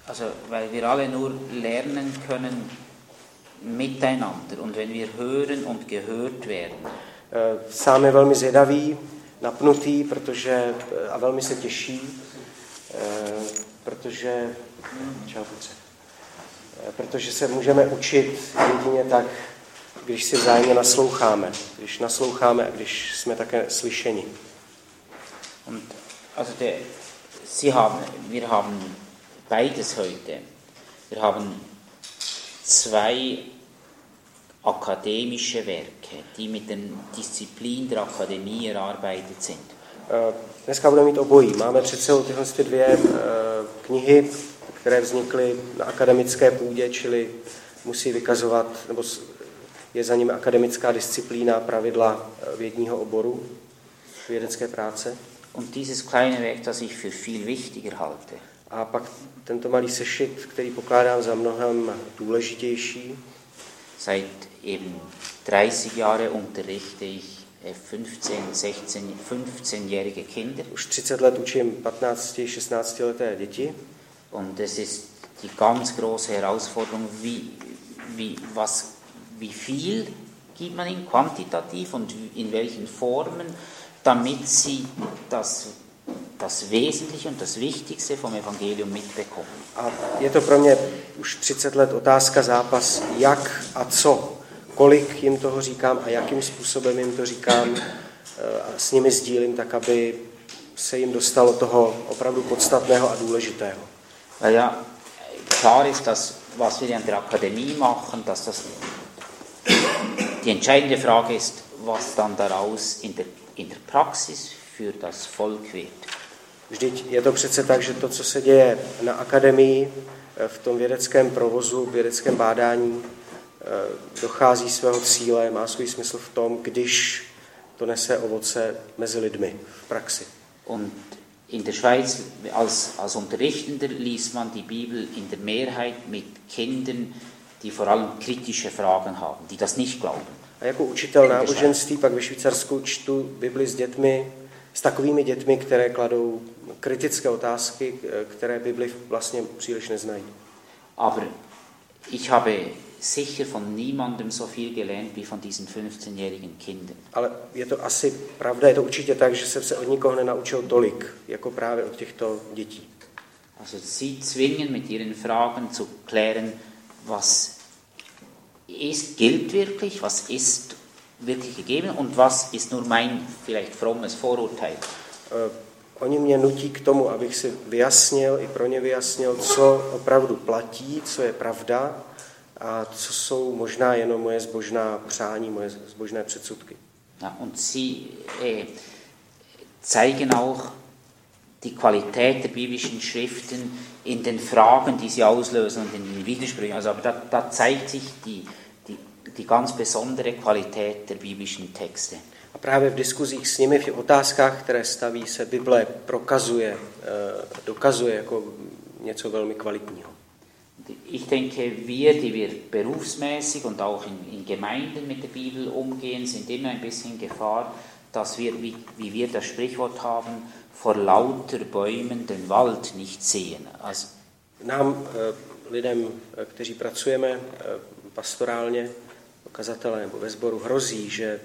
Also, weil wir alle nur lernen können miteinander und wenn wir hören und gehört werden. Sám je velmi zvědavý, napnutý, a velmi se těší, protože se můžeme učit jedině tak, když si vzájemně nasloucháme. Když nasloucháme a když jsme také slyšeni. Und also wir haben beides heute. Wir haben zwei akademische Werke, die mit den Disziplinen der Akademie erarbeitet sind. Dneska budeme mít obojí. Máme před sebou tyhle dvě knihy, které vznikly na akademické půdě, čili musí vykazovat, nebo je za nimi akademická disciplína, pravidla vědního oboru, vědecké práce. Und dieses kleine Werk, das ich für viel wichtiger halte. A pak tento malý sešit, který pokládám za mnohem důležitější. Seit eben 30 Jahre unterrichte ich 15-jährige Kinder. Už 30 let učím 15-16 leté děti. Und es ist die ganz große Herausforderung, wie viel gibt man ihnen quantitativ und in welchen Formen, damit sie das Wesentliche und das Wichtigste vom Evangelium mitbekommen. A je to pro mě už 30 let otázka, zápas, jak a co, kolik jim toho říkám a jakým způsobem jim to říkám a s nimi sdílím, tak aby se jim dostalo toho opravdu podstatného a důležitého. Weil ja klar ist, dass was wir an der Akademie machen, dass das die entscheidende Frage ist, was dann daraus in der Praxis für das Volk wird. Vždyť je to přece tak, že to, co se děje na akademii, v tom vědeckém provozu, v vědeckém bádání, dochází svého cíle, má svůj smysl v tom, když to nese ovoce mezi lidmi v praxi. Und in der Schweiz als Unterrichtender liest man die Bibel in der Mehrheit mit Kindern, die vor allem kritische Fragen haben, die das nicht glauben. A jako učitel náboženství pak ve Švýcarsku čtu Bibli s takovými dětmi, které kladou kritické otázky, které Bibli vlastně příliš neznají. Aber ich habe sicher von niemandem so viel gelernt wie von diesen 15-jährigen Kindern. Ale je to asi pravda, je to určitě tak, že jsem se od nikoho nenaučil tolik, jako právě od těchto dětí. Also sie zwingen mit ihren Fragen zu klären, was gilt wirklich, was ist wirklich gegeben und was ist nur mein vielleicht frommes Vorurteil. Oni mě nutí k tomu, abych si vyjasnil, i pro ně vyjasnil, co opravdu platí, co je pravda a co jsou možná jenom moje zbožná přání, moje zbožné předsudky. Ja, und sie zeigen auch die Qualität der biblischen Schriften in den Fragen, die sie auslösen und in den Widersprüchen. Also, aber da zeigt sich die ganz besondere Qualität der biblischen Texte. A právě v diskuzích s nimi, v těch otázkách, které staví, se Bible dokazuje jako něco velmi kvalitního. Ich denke, die wir berufsmäßig und auch in Gemeinden mit der Bibel umgehen, sind immer ein bisschen in Gefahr, dass wir, wie wir das Sprichwort haben, vor lauter Bäumen den Wald nicht sehen. Also, nám, lidem, kteří pracujeme pastorálně, kazatele nebo ve sboru, hrozí, že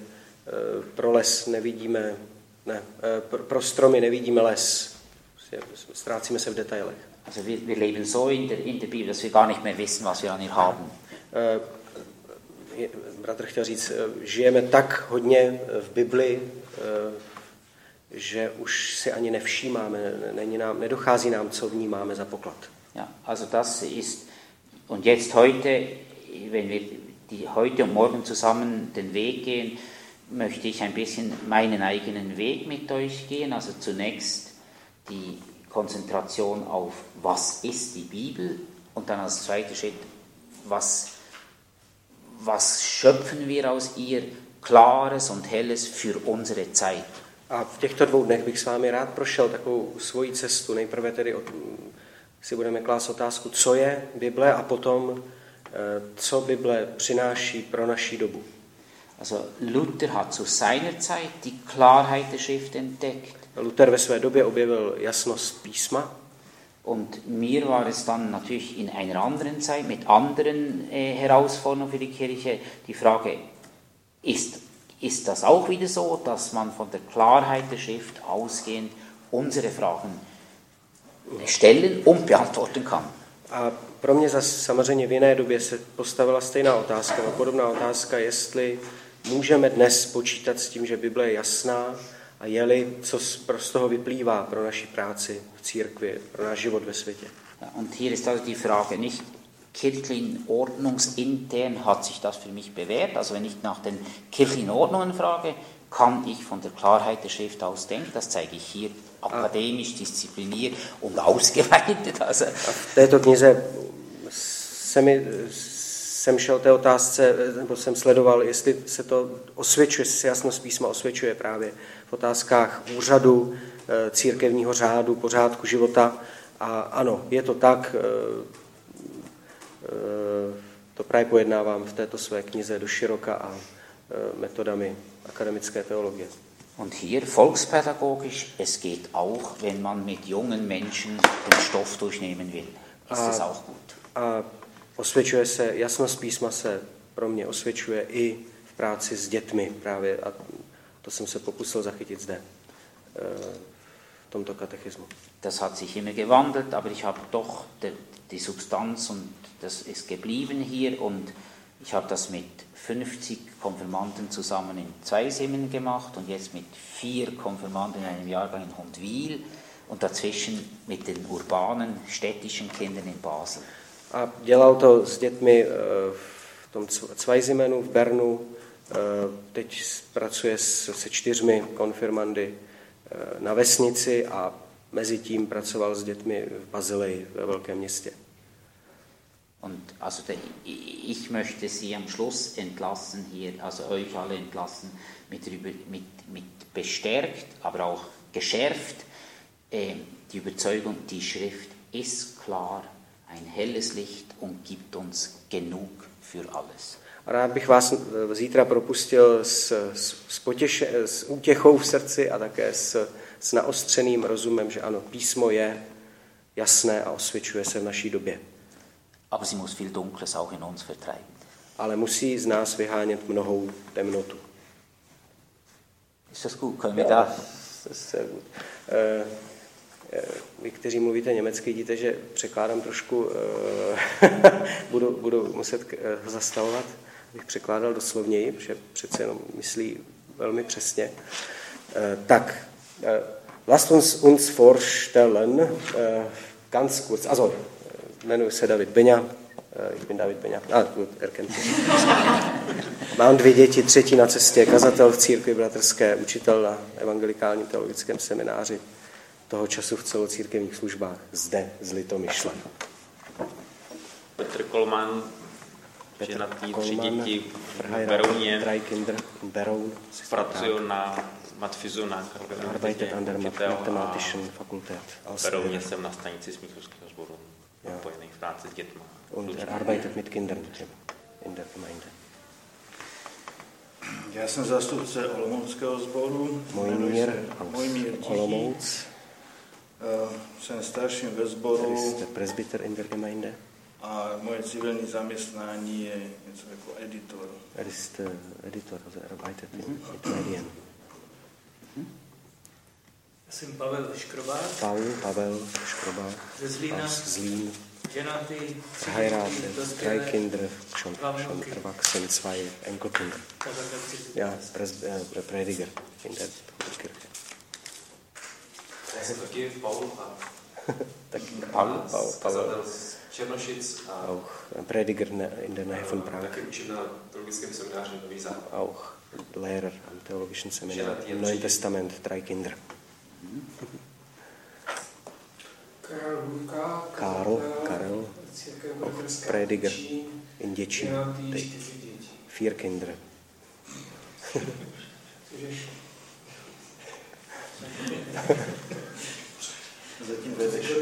pro stromy nevidíme les. Ztrácíme se v detailech. Also wir leben so in der Bibel, dass wir gar nicht mehr wissen, was wir an ihr haben. Bratr chtěl říct, žijeme tak hodně v Bibli, že už si ani nevšímáme, nedochází nám, co v ní máme za poklad. Ja, also das ist, und jetzt heute, wenn wir heute und morgen zusammen den Weg gehen, möchte ich ein bisschen meinen eigenen Weg mit euch gehen. Also zunächst die Konzentration auf, was ist die Bibel? Und dann als zweiter Schritt, was schöpfen wir aus ihr Klares und Helles für unsere Zeit? A v těchto 2 dnech bych s vámi rád prošel takovou svoji cestu. Nejprve tedy si budeme klást otázku, co je Bible, a potom, co Bible přináší pro naši dobu. Also Luther hat zu seiner Zeit die Klarheit der Schrift entdeckt. Luther ve své době objevil jasnost písma. Und mir war es dann natürlich in einer anderen Zeit mit anderen Herausforderungen für die Kirche die Frage, ist das auch wieder so, dass man von der Klarheit der Schrift ausgehend unsere Fragen stellen und beantworten kann? A pro mě zase samozřejmě v jiné době se postavila stejná otázka, podobná otázka, jestli můžeme dnes počítat s tím, že Bible je jasná a je-li, co z toho vyplývá pro naši práci v církvi, pro náš život ve světě. Und hier ist also die Frage nicht kirchlichen ordnungsintern hat sich das für mich bewährt. Also wenn ich nach den kirchlichen Ordnungen frage, kann ich von der Klarheit der Schrift aus denken. Das zeige ich hier akademisch, diszipliniert und ausgeweitet. Also. V této knize jsem šel té otázce, nebo jsem sledoval, jestli se to osvědčuje, jestli se jasnost písma osvědčuje právě v otázkách úřadu, církevního řádu, pořádku života. A ano, je to tak, to právě pojednávám v této své knize doširoka a metodami akademické teologie. Und hier volkspädagogisch, es geht auch, wenn man mit jungen Menschen den Stoff durchnehmen will. Ist das auch gut? A osvědčuje se, jasnost písma se pro mě osvědčuje i v práci s dětmi právě a to jsem se pokusil zachytit zde v tomto katechismu. Das hat sich immer gewandelt, aber ich habe doch die Substanz und das ist geblieben hier und ich habe das mit 50 Konfirmanden zusammen in Zweisimmen gemacht und jetzt mit 4 Konfirmanden in einem Jahrgang in Hundwil und dazwischen mit den urbanen, städtischen Kindern in Basel. A dělal to s dětmi v tom Zweizimenu v Bernu, teď pracuje se 4 konfirmandy na vesnici a mezi tím pracoval s dětmi v Basileji, ve velkém městě. Und also ich möchte Sie am Schluss entlassen hier, also euch alle entlassen, mit bestärkt, aber auch geschärft, die Überzeugung, die Schrift ist klar, ein helles Licht und gibt uns genug für alles. A rád bych vás zítra propustil s útěchou v srdci a také s naostřeným rozumem, že ano, písmo je jasné a osvědčuje se v naší době. Aber sie muss viel Dunkles auch in uns vertreiben. Ale musí z nás vyhánět mnohou temnotu. Ist das gut? Können wir das? Vy, kteří mluvíte německy, vidíte, že překládám trošku, budu muset zastavovat, abych překládal doslovněji, protože přece jenom myslí velmi přesně. Tak, lasst uns vorstellen, ganz kurz, also, jmenuji se David Beňa, ich bin David Beňa, gut, erkennt mich. Mám 2 děti, 3. na cestě, kazatel v církvi bratrské, učitel na evangelikálním teologickém semináři, toho času v celocírkevních službách zde z Litomyšle. Petr Kolman, ženatý, 3 děti v Berouně, pracují na matfizu na mathematischen Fakultät. V Berouně jsem na stanici Smíchovského sboru napojený v práci s dětmi. Und arbeitet mit Kindern in der Gemeinde. Já jsem zástupce Olomouckého sboru. Mojmír Olomouc. Jsem starším ve sboru. Jste presbyter in der Gemeinde. A moje civilní zaměstnání je něco jako editor. Jste editor, also arbeitet mit Medien. Já jsem Pavel Škrobák. Pavel Škrobák. Ze Zlína. Zlín. Ženatý. Verheiratet, 3 Kinder, schon erwachsen, 2 Enkelkinder. Ja, Prediger in der Kirche. Já jsem taky Paul Pavel z Černošic. Auch Prediger in der Nähe von Prag. Taky učím na teologickém semináři Nový Západ. Auch Lehrer am theologischen Seminar im Neuen Testament, 3 Kinder. Karel, Prediger in Děčín, 4 Kinder. Zatím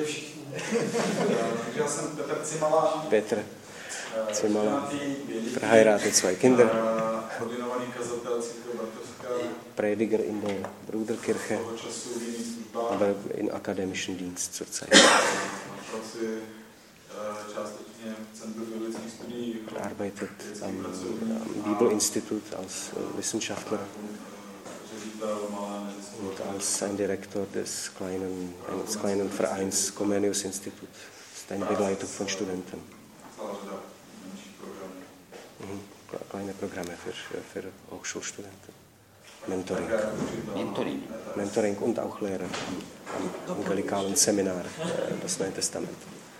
Já jsem Petr Cimala. Petr Cimala, verheiratet, 2 Kinder. Ordinovaný kazatel církve bratrská. Prediger in der Bruderkirche, aber in akademischen Dienst zurzeit. Pracuje částečně v Centru biblických studií. Arbeitet am Bibelinstitut als Wissenschaftler und als ein Direktor eines kleinen Vereins Comenius Institut. Das ist eine Begleitung von Studenten. Kleine Programme für Hochschulstudenten. Mentoring und auch Lehre am angelikalen Seminar, das Neue Testament.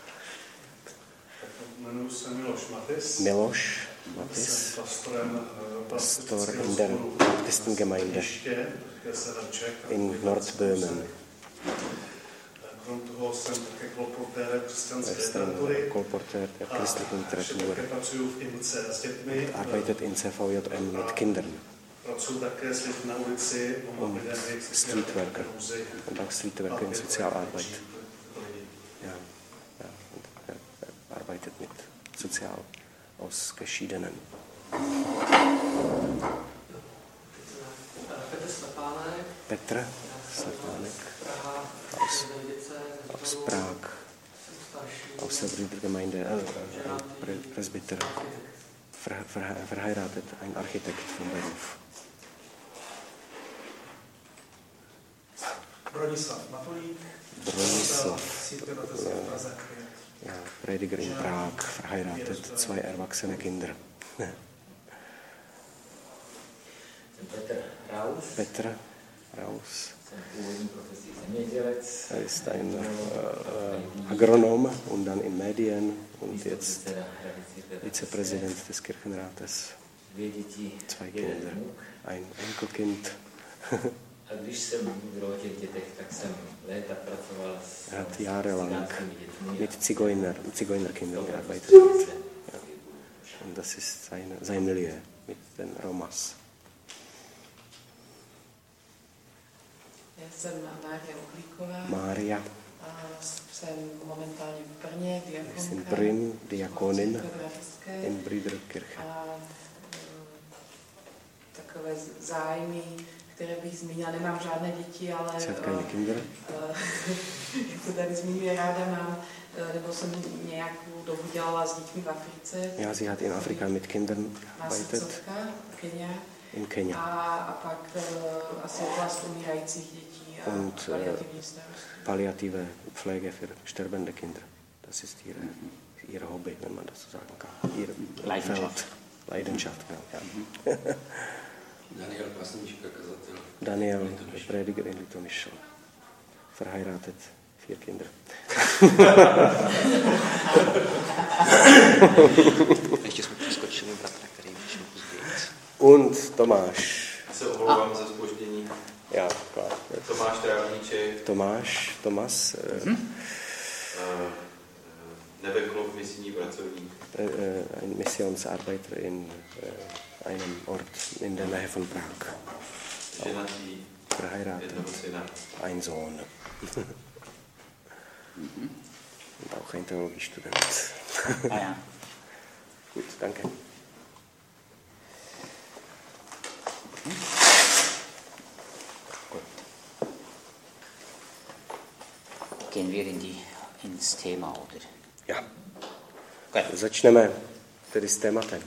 Jmenuji se Miloš Matis. Miloš Matis, pastor in der Baptistengemeinde in Nordböhmen. Krom toho jsem také kolportér křesťanské literatury. Kolportér der christlichen Literatur. Pracuji v INCE s dětmi. Arbeitet in CVJM mit Kindern. Pracuji také s lidmi na ulici. Und Streetworker. Und auch Streetworker in Sozialarbeit. Ja, und arbeitet mit sozial ausgeschiedenen. Petr Slepánek aus Prag, aus der Brüdergemeinde Presbyter, verheiratet, ein Architekt von Beruf. Bronislav Matulík. Ja, Prediger in Prag, verheiratet, 2 erwachsene Kinder. Petr Raus. Er ist ein Agronom und dann in Medien und jetzt Vizepräsident des Kirchenrates. 2 Kinder, ein Enkelkind. Er hat jahrelang mit Zigeunerkindern gearbeitet. Ja. Und das ist sein Milieu mit den Romas. Já jsem Mária Uhlíková. Mária. Jsem momentálně v Brně, diakonka. Jsem Brünn, Diakonin in Brüderkirche. A takové zájmy, které bych zmínila, nemám žádné děti, ale jak to tady zmiňuje, ráda mám, nebo jsem nějakou dobu dělala s dětmi v Africe. Ja, sie hat in Afrika mit Kindern gearbeitet. In Kenia. A pak asi oblast umírajících dětí a paliativní starost. Palliative Pflege für sterbende Kinder. Das ist ihre Hobby, wenn man das so sagen kann. Ihr Leidenschaft, ja. Daniel Pasnička, kazatel. Daniel, Prediger in Litomyšl. Verheiratet, 4 Kinder. Ještě jsme přeskočili bratra, který vyšel později. Und Tomáš. Se omlouvám za zpoždění. Ja, klar. Tomáš Trávníček. Thomas. Nebeklov misijní pracovník. Ein Missionsarbeiter in einem Ort in der Nähe von Prag. Ženatý. Verheiratet. Ein Sohn. Und auch ein Theologiestudent. Ja. Gut, danke. Gehen wir ins Thema, oder? Ja. Okay. Začneme tedy s tématem.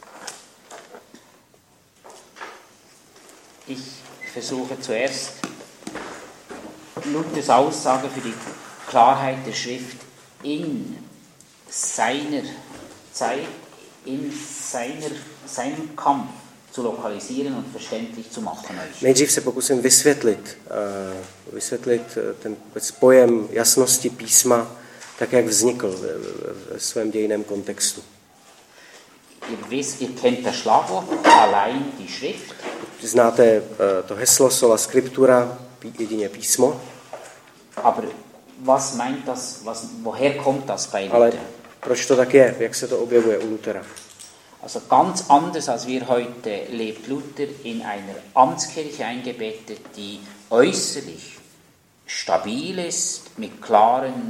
Ich versuche zuerst Luthers Aussage für die Klarheit der Schrift in seiner Zeit, in seinem Kampf zu lokalisieren und verständlich zu machen. Nejdřív se pokusím vysvětlit ten pojem jasnosti písma, tak jak vznikl ve svém dějinném kontextu. Ihr kennt das Schlagwort, allein die Schrift. Znáte to heslo sola scriptura, jedině písmo. Aber was meint das, woher kommt das bei Luther? Ale proč to tak je? Jak se to objevuje u Luthera? Also ganz anders als wir heute lebt Luther in einer Amtskirche eingebettet, die äußerlich stabil ist, mit klaren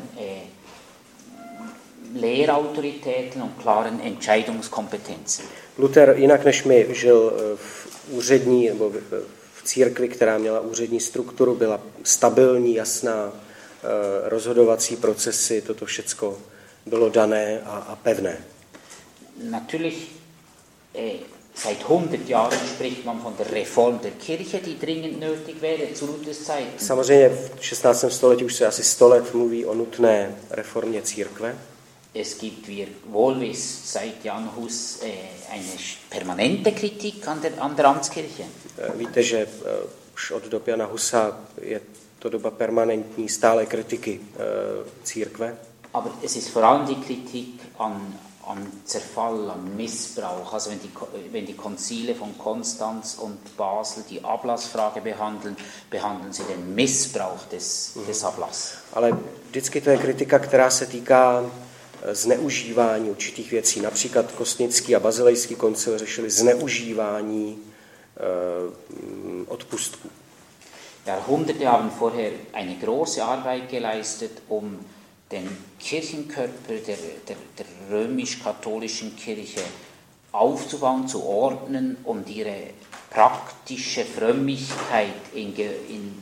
Lehrautoritäten und klaren Entscheidungskompetenzen. Luther jinak než my žil v úřední nebo v církvi, která měla úřední strukturu, byla stabilní, jasná, rozhodovací procesy, toto všecko bylo dané a pevné. Natürlich, seit 100 Jahren spricht man von der Reform der Kirche, die dringend nötig wäre zu Luthers Zeit. Samozřejmě v 16. století už se asi 100 let mluví o nutné reformě církve. Es gibt, wie ihr wohl wisst, seit Jan Hus eine permanente Kritik an der Amtskirche. Víte, že už od doby Jana Husa je to doba permanentní, stále kritiky církve. Aber es ist vor allem die Kritik an Zerfall, an Missbrauch. Also wenn die Konzile von Konstanz und Basel die Ablassfrage behandeln sie den Missbrauch des Ablasses. Ale vždycky to je kritika, která se týká zneužívání určitých věcí. Například Kostnický a Bazilejský koncil řešili zneužívání odpustků. Jahrhunderte haben vorher eine große Arbeit geleistet, den Kirchenkörper der römisch-katholischen Kirche aufzubauen, zu ordnen und ihre praktische Frömmigkeit in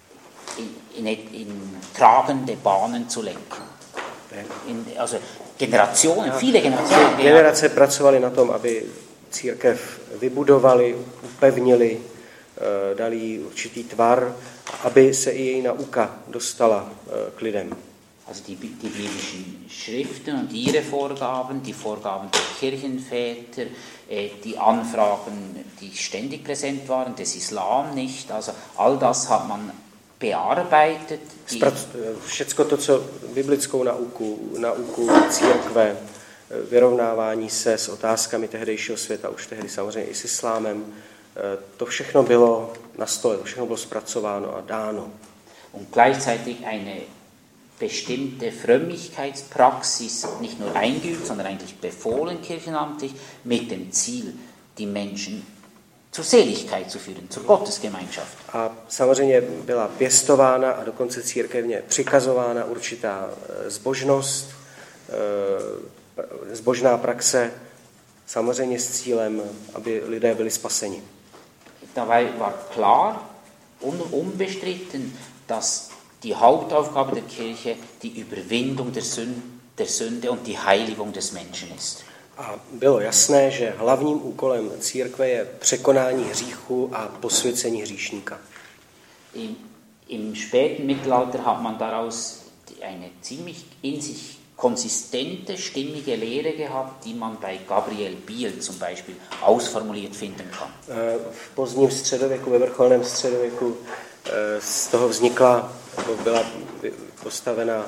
tragende Bahnen zu lenken. Also Generationen, viele Generationen. Generace pracovaly na tom, aby církev vybudovali, upevnili, dali jí určitý tvar, aby se i její nauka dostala k lidem. Also die biblischen Schriften und ihre Vorgaben, die Vorgaben der Kirchenväter, die Anfragen, die ständig präsent waren, des Islam nicht, also all das hat man bearbeitet. Všecko to, co biblickou nauku církve, vyrovnávání se s otázkami tehdejšího světa, už tehdy samozřejmě i s islámem, to všechno bylo na stole, to všechno bylo zpracováno a dáno. Und gleichzeitig eine bestimmte Frömmigkeitspraxis nicht nur eingeübt, sondern eigentlich befohlen kirchenamtlich mit dem Ziel, die Menschen zur Seligkeit zu führen, zur Gottesgemeinschaft. A samozřejmě byla pěstována a dokonce církevně přikazována určitá zbožnost, zbožná praxe, samozřejmě s cílem, aby lidé byli spaseni. Dabei war klar und unbestritten, dass die Hauptaufgabe der Kirche die Überwindung der Sünde und die Heiligung des Menschen ist. A bylo jasné, že hlavním úkolem církve je překonání hříchu a posvěcení hříšníka. Im späten Mittelalter hat man daraus eine ziemlich in sich konsistente, stimmige Lehre gehabt, die man bei Gabriel Biel zum Beispiel ausformuliert finden kann. V pozdním středověku, ve vrcholném středověku z toho vznikla, byla postavena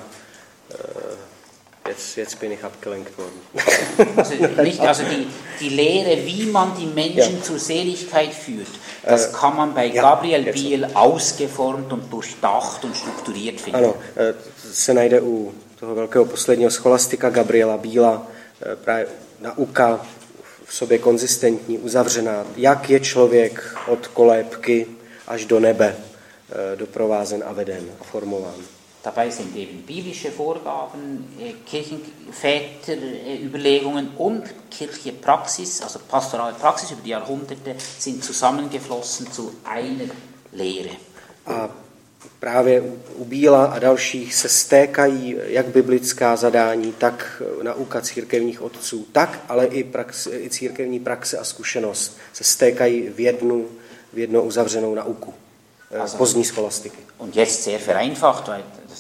Jetzt bin ich abgelenkt worden. Also die Lehre, wie man die Menschen zur Seligkeit führt, das kann man bei Gabriel Biel ausgeformt und durchdacht und strukturiert finden. Ano, se najde u toho velkého posledního scholastika Gabriela Biela, právě nauka v sobě konzistentní, uzavřená, jak je člověk od kolébky až do nebe doprovázen a veden a formován. Dabei sind eben biblische Vorgaben, Kirchenväter-Überlegungen und kirchliche Praxis, also pastorale Praxis über die Jahrhunderte, sind zusammengeflossen zu einer Lehre. A právě u Bíla a dalších se stékají jak biblická zadání, tak nauka církevních otců, tak ale i církevní praxe a zkušenost se stékají v jednu uzavřenou nauku. Pozdní scholastiky. Und jetzt sehr vereinfacht,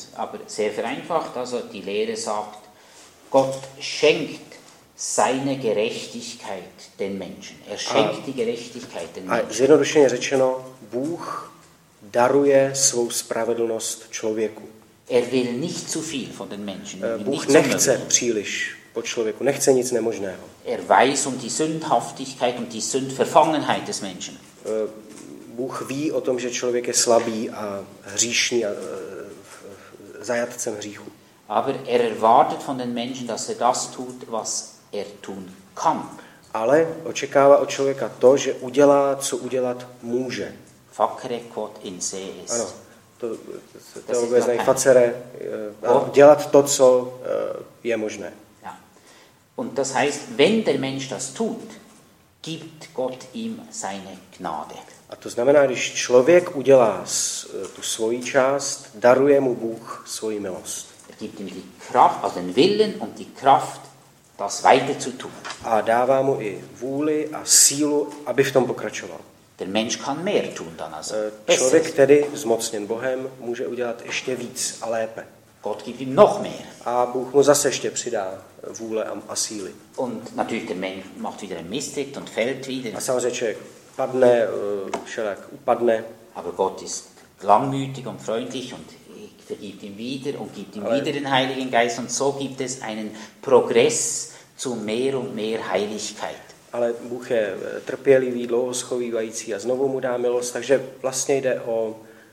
also die Lehre sagt, Gott schenkt seine Gerechtigkeit den Menschen. Er schenkt die Gerechtigkeit den Menschen. A zjednodušeně řečeno, Bůh daruje svou spravedlnost člověku. Er will nicht zu viel von den Menschen. Bůh nechce příliš po člověku, nechce nic nemožného. Er weiß die Sündhaftigkeit und die Sündverfangenheit des Menschen. Bůh ví o tom, že člověk je slabý a hříšný a zajatcem hříchu. Aber er erwartet von den Menschen, dass er das tut, was er tun kann. Ale očekává od člověka to, že udělá, co udělat může. Facere quod in se est. Ano, to teologové znají facere, dělat to, co je možné. Ja. Und das heißt, wenn der Mensch das tut, gibt Gott ihm seine Gnade. A to znamená, když člověk udělá tu svoji část, daruje mu Bůh svoji milost. Gibt ihm die Kraft, also den Willen und die Kraft, das weiter zu tun. A dává mu i vůli a sílu, aby v tom pokračoval. Der Mensch kann mehr tun dann, also Člověk tedy, zmocněn Bohem, může udělat ještě víc a lépe. Gott gibt ihm noch mehr. A Bůh mu zase ještě přidá vůle a síly. Und natürlich der Mensch macht wieder einen Misstritt und fällt wieder. A samozřejmě člověk padne, všelijak upadne. Aber Gott ist langmütig und freundlich und vergibt ihm wieder und gibt ihm wieder den Heiligen Geist und so gibt es einen Progress zu mehr und mehr Heiligkeit. Ale Bůh je trpělivý, dlouho schovývající a znovu mu dá milost, takže vlastně jde o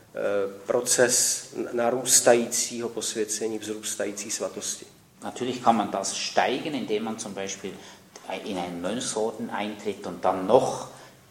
proces narůstajícího posvěcení, vzrůstající svatosti. Natürlich kann man das steigern, indem man zum Beispiel in einen Mönchsorden eintritt und dann noch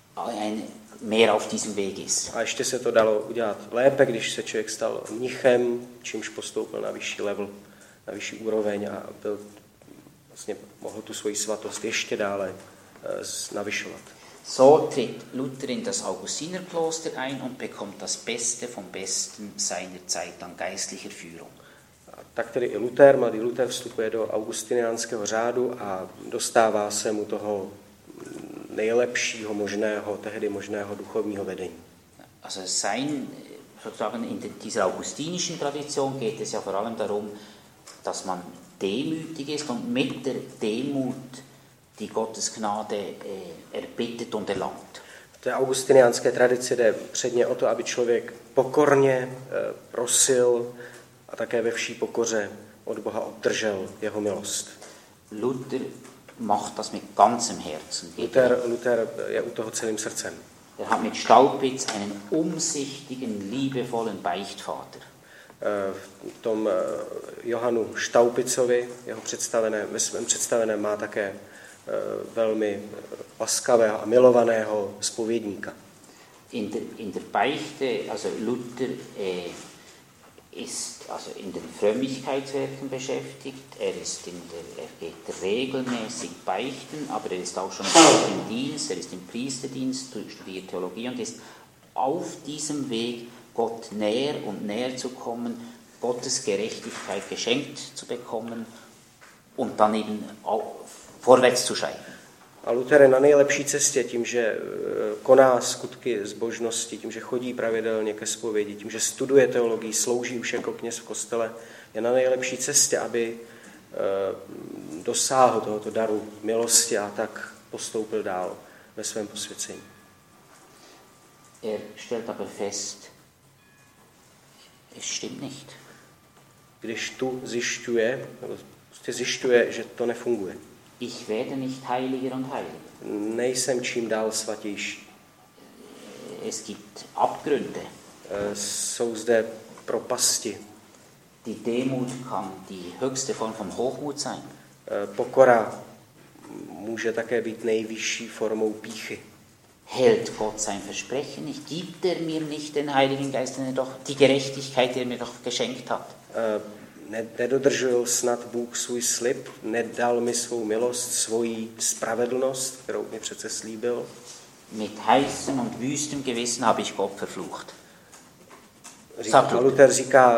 mehr auf diesem Weg ist. A ještě se to dalo udělat lépe, když se člověk stal mnichem, čímž postoupil na vyšší level, na vyšší úroveň a byl, vlastně mohl tu svoji svatost ještě dále navyšovat. So tritt Luther in das Augustinerkloster ein und bekommt das Beste vom Besten seiner Zeit an geistlicher Führung. A tak tedy i Luther, mladý Luther, vstupuje do augustiniánského řádu a dostává se mu toho nejlepšího možného, tehdy možného duchovního vedení. Also sozusagen in dieser augustinischen Tradition geht es ja vor allem darum, dass man demütig ist und mit der Demut die Gottesgnade erbittet und erlangt. V té augustiniánské tradici jde předně o to, aby člověk pokorně prosil a také ve vší pokoře od Boha obdržel jeho milost. Luther macht das mit ganzem Herzen. Luther je u toho celým srdcem. Er hat mit Staupitz einen umsichtigen, liebevollen Beichtvater. V tom Johanu Staupitzovi, ve svém představeném má také velmi laskavého a milovaného zpovědníka. In der Beichte, also Luther ist also in den Frömmigkeitswerken beschäftigt, er geht regelmäßig beichten, aber er ist auch schon im Dienst, er ist im Priesterdienst, studiert Theologie und ist auf diesem Weg, Gott näher und näher zu kommen, Gottes Gerechtigkeit geschenkt zu bekommen und dann eben auch vorwärts zu schreiten. A Luther je na nejlepší cestě tím, že koná skutky zbožnosti, tím, že chodí pravidelně ke zpovědi, tím, že studuje teologii, slouží už jako kněz v kostele, je na nejlepší cestě, aby dosáhl tohoto daru milosti a tak postoupil dál ve svém posvěcení. Er stellt aber fest, es stimmt nicht. Když tu zjišťuje, že to nefunguje. Ich werde nicht heiliger und heiliger. Nejsem čím dál svatější. Es gibt Abgründe. Jsou zde propasti. Die Demut kann die höchste Form von Hochmut sein. Pokora může také být nejvyšší formou pýchy. Hält Gott sein Versprechen nicht? Gibt er mir nicht den Heiligen Geist, die Gerechtigkeit, die er mir doch geschenkt hat? Nedodržuji snad Bůh svůj slib, nedal mi svou milost, svoji spravedlnost, kterou mi přece slíbil. Mit heißem und wüstem Gewissen habe ich Gott verflucht. Luther říká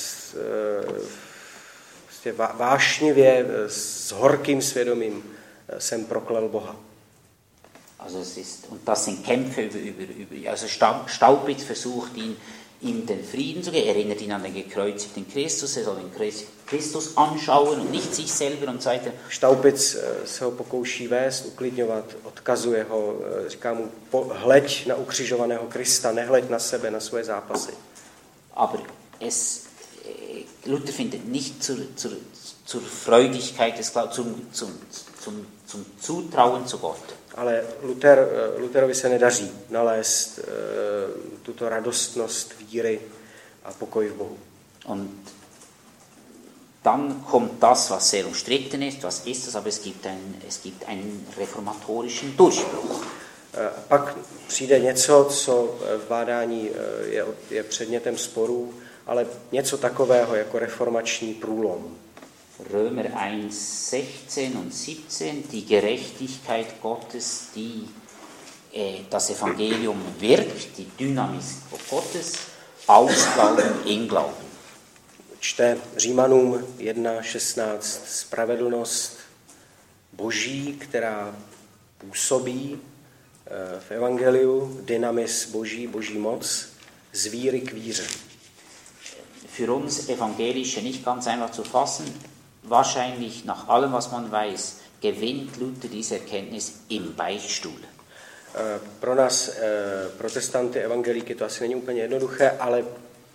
vášnivě, s horkým svědomím jsem proklel Boha. Also und das sind Kämpfe also Staupitz versucht ihm den Frieden zu geben, erinnert ihn an den gekreuzigten Christus, er soll den Christus anschauen und nicht sich selber und so weiter. Staupitz se ho pokouší vést, uklidňovat, odkazuje ho, říká mu, hleď na ukřižovaného Krista, nehleď na sebe, na svoje zápasy. Aber Luther findet nicht zur Freudigkeit des Glaubens, zum Zutrauen zu Gott. Ale Lutherovi se nedaří nalézt tuto radostnost víry a pokoj v Bohu. Und dann kommt das, was sehr umstritten ist, was ist das, aber es gibt einen reformatorischen Durchbruch. Pak přijde něco, co v bádání je předmětem sporů, ale něco takového jako reformační průlom. Römer 1,16 und 17, die Gerechtigkeit Gottes, die das Evangelium wirkt, die Dynamis Gottes, aus Glauben in Glauben. Čte Římanům 1.16, spravedlnost Boží, která působí v evangeliu, dynamis Boží, Boží moc, z víry k víře. Für uns Evangelische nicht ganz einfach zu fassen, wahrscheinlich nach allem, was man weiß, gewinnt Luther diese Erkenntnis im Beichtstuhl. Pro nás protestanty, evangelíky, to asi není úplně jednoduché, ale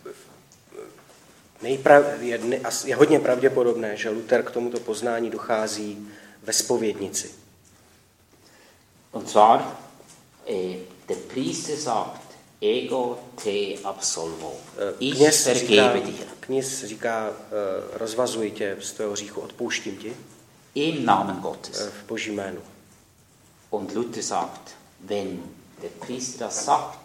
je hodně pravděpodobné, že Luther k tomuto poznání dochází ve zpovědnici. Und zwar, der Priester sagt, ego te absolvo, ich vergebe dir. Kněz říká, rozvazuji tě z tvého hříchu, odpouštím ti. Im Namen Gottes. V Boží jménu. Und Luther sagt, wenn der Priester das sagt,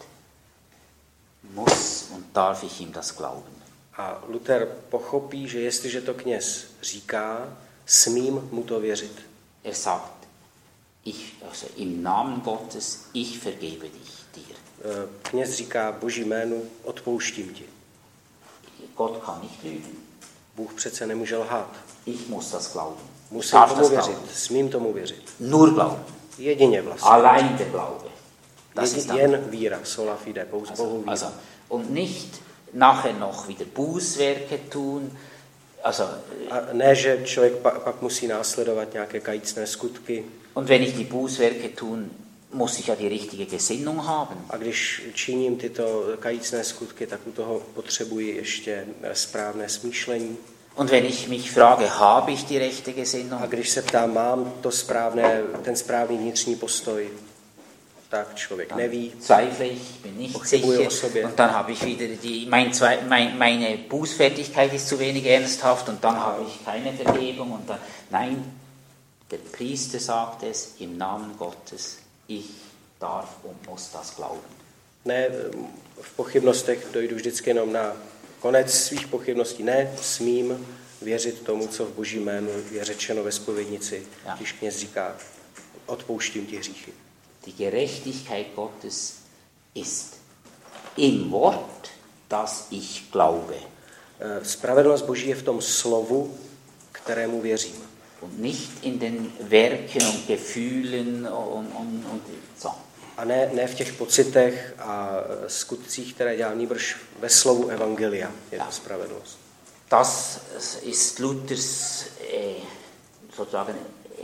muss und darf ich ihm das glauben. A Luther pochopí, že jestliže to kněz říká, smím mu to věřit. Er sagt, also im Namen Gottes, ich vergebe dir. Kněz říká Boží jménu, odpouštím ti. Gott kann nicht lügen. Bůh přece nemůže lhát. Ich muss das glauben. Musím tomu věřit, smím tomu věřit. Nur glauben. Jedině vlastně. Allein der Glaube. Jen víra, sola fide, pouhou víra. Also, und nicht nachher noch wieder Bußwerke tun. Also, a ne, že člověk pak musí následovat nějaké kajícné skutky. Und wenn ich die Bußwerke tun, muss ich ja die richtige Gesinnung haben. A když činím tyto kajícné skutky, tak u toho potřebuji ještě správné smýšlení. Und wenn ich mich frage, habe ich die rechte Gesinnung? A když se ptám, mám ten správný vnitřní postoj, tak člověk neví. Zweifle ich, bin nicht sicher. Und dann habe ich wieder meine Bußfertigkeit ist zu wenig ernsthaft und dann habe ich keine Vergebung. Und dann, nein, der Priester sagt es im Namen Gottes. Ich darf und muss das glauben. Ne, v pochybnostech dojdu vždycky jenom na konec svých pochybností. Ne, smím věřit tomu, co v Boží jménu je řečeno ve zpovědnici, když kněz říká, odpouštím ti hříchy. Die Gerechtigkeit Gottes ist im Wort, das ich glaube. Spravedlnost Boží je v tom slovu, kterému věřím. Und nicht in den Werken und Gefühlen und so. A ne v těch pocitech a skutcích, které dělá, nýbrž ve slovu evangelia je to spravedlnost. Das ist Luthers sozusagen,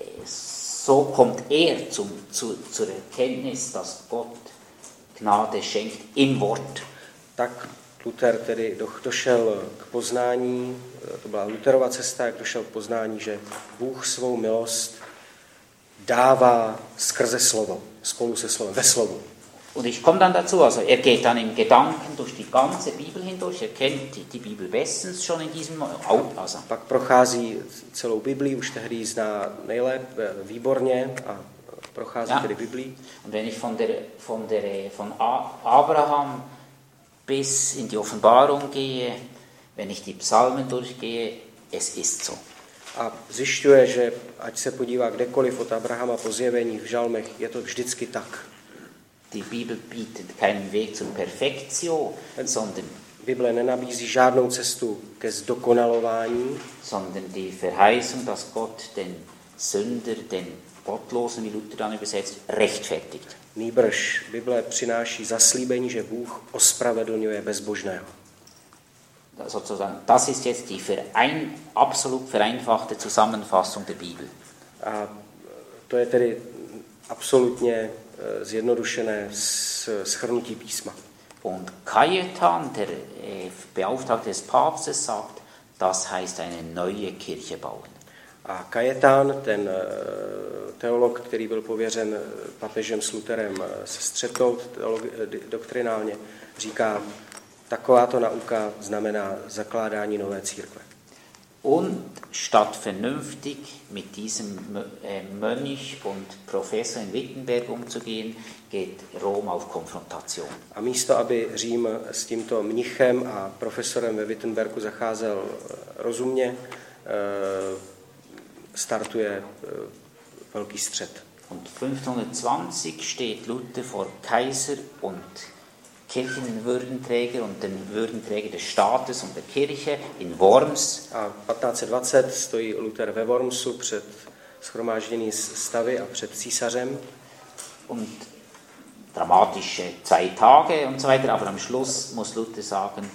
so kommt er zur Erkenntnis, dass Gott Gnade schenkt im Wort. Tak Luther tedy došel k poznání, to byla Lutherova cesta, jak došel k poznání, že Bůh svou milost dává skrze slovo, spolu se slovem, ve slovu. Und ich komme dann dazu, also er geht dann im Gedanken durch die ganze Bibel hindurch, er kennt die Bibel bestens schon in diesem also. Pak prochází celou Biblii, už tehdy ji zná nejlépe, výborně a prochází tedy Biblii. Und wenn ich von Abraham bis in die Offenbarung gehe, wenn ich die Psalmen durchgehe, es ist so. A zjišťuje, že ať se podívá kdekoliv od Abrahama po zjevení v žalmech, je to vždycky tak. Die Bibel bietet keinen Weg zur Perfektion, sondern Bible nenabízí žádnou cestu ke zdokonalování, sondern die Verheißung, dass Gott den Sünder, den Gottlosen, wie Luther dann übersetzt, rechtfertigt. Nýbrž Bible přináší zaslíbení, že Bůh ospravedlňuje bezbožného. Sozusagen, das ist jetzt die absolut vereinfachte Zusammenfassung der Bibel. A to je tedy absolutně zjednodušené shrnutí písma. Und Cajetan, der Beauftragte des Papstes, sagt, das heißt eine neue Kirche bauen. A Cajetan, ten teolog, který byl pověřen papežem s Lutherem se střetnout doktrinálně, říká, takováto nauka znamená zakládání nové církve. Und statt vernünftig mit diesem Mönch und Professor in Wittenberg umzugehen, geht Rom auf Konfrontation. A místo, aby Řím s tímto mnichem a profesorem ve Wittenbergu zacházel rozumně, startuje velký střet. Und 1520 steht Luther vor Kaiser und Kirchenwürdenträger und den Würdenträger des Staates und der Kirche in Worms. A 1520 stojí Luther ve Wormsu před shromáždění stavy a před císařem. Und dramatische 2 Tage und so weiter, aber am Schluss muss Luther sagen,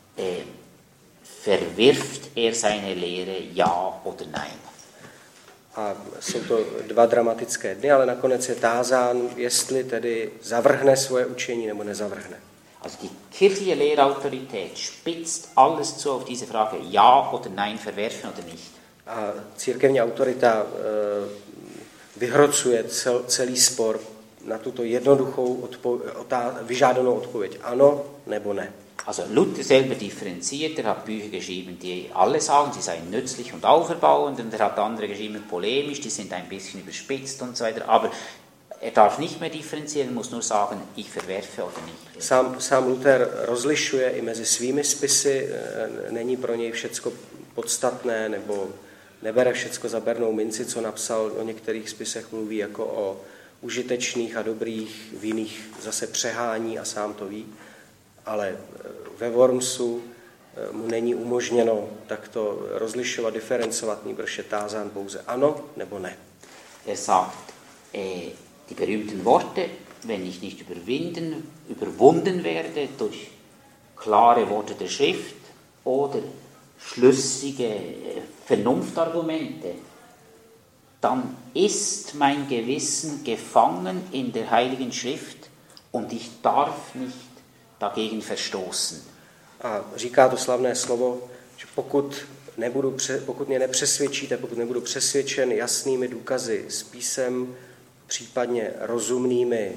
verwirft seine Lehre, ja oder nein. A jsou to 2 dramatické dny, ale nakonec je tázán, jestli tedy zavrhne svoje učení nebo nezavrhne. Also die kirchliche Lehrautorität spitzt alles zu auf diese Frage, ja oder nein, verwerfen oder nicht. A církevní autorita vyhrocuje celý spor na tuto jednoduchou vyžádanou odpověď, ano nebo ne. Also Luther selber differenziert, er hat Bücher geschrieben, die alle sagen, sie seien nützlich und auferbauend, und er hat andere geschrieben, polemisch, die sind ein bisschen überspitzt und so weiter, aber er darf nicht mehr differenzieren, muss nur sagen, ich verwerfe oder nicht. Sám Luther rozlišuje i mezi svými spisy, není pro něj všecko podstatné, nebo nebere všecko za bernou minci, co napsal, o některých spisech mluví jako o užitečných a dobrých, v jiných zase přehání a sám to ví. Ale ve Wormsu mu není umožněno takto rozlišovat, diferencovat, nýbrž je tázán pouze ano nebo ne. Er sagt die berühmten Worte, wenn ich nicht überwunden werde durch klare Worte der Schrift oder schlüssige Vernunftargumente, dann ist mein Gewissen gefangen in der Heiligen Schrift und ich darf nicht dagegen verstoßen. A říká to slavné slovo, že pokud mě nepřesvědčíte, pokud nebudu přesvědčen jasnými důkazy z písem, případně rozumnými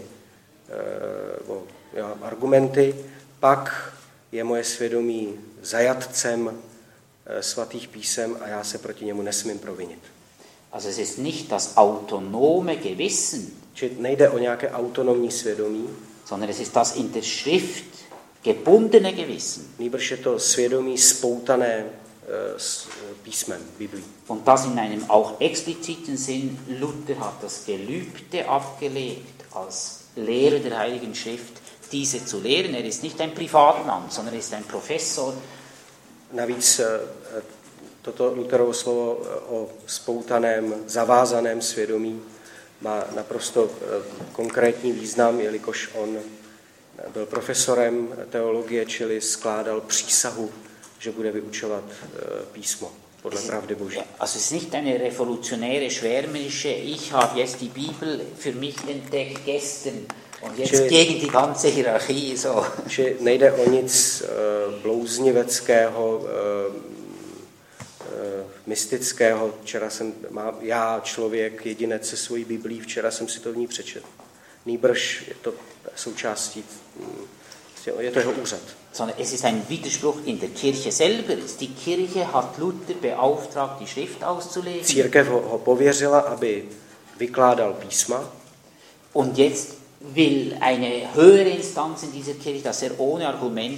argumenty, pak je moje svědomí zajatcem svatých písem a já se proti němu nesmím provinit. Also es ist nicht das autonome Gewissen, Čili nejde o nějaké autonomní svědomí, sondern es ist das in der Schrift gebundene Gewissen. nýbrž je to svědomí spoutané s písmem, Biblí. Und das in einem auch expliziten Sinn. Luther hat das Gelübde abgelegt, als Lehrer der Heiligen Schrift, diese zu lehren. Er ist nicht ein Privatmann, sondern er ist ein Professor. Navíc toto Lutherovo slovo o spoutaném, zavázaném svědomí má naprosto konkrétní význam, jelikož on byl profesorem teologie, čili skládal přísahu, že bude vyučovat písmo podle pravdy Boží. Also es ist nicht eine revolutionäre, schwärmerische, ich habe jetzt die Bibel für mich entdeckt gestern und jetzt gegen die ganze Hierarchie. So. Či nejde o nic blouzniveckého, mystického. Včera já, člověk, jedinec se svojí Biblí, včera jsem si to v ní přečetl. Nýbrž je to součástí, je to jeho úřad. Sondern es ist ein Widerspruch in der Kirche selber. Die Kirche hat Luther beauftragt, die Schrift auszulegen. Církev ho pověřila, aby vykládal písma. Und jetzt will eine höhere Instanz in dieser Kirche, dass er ohne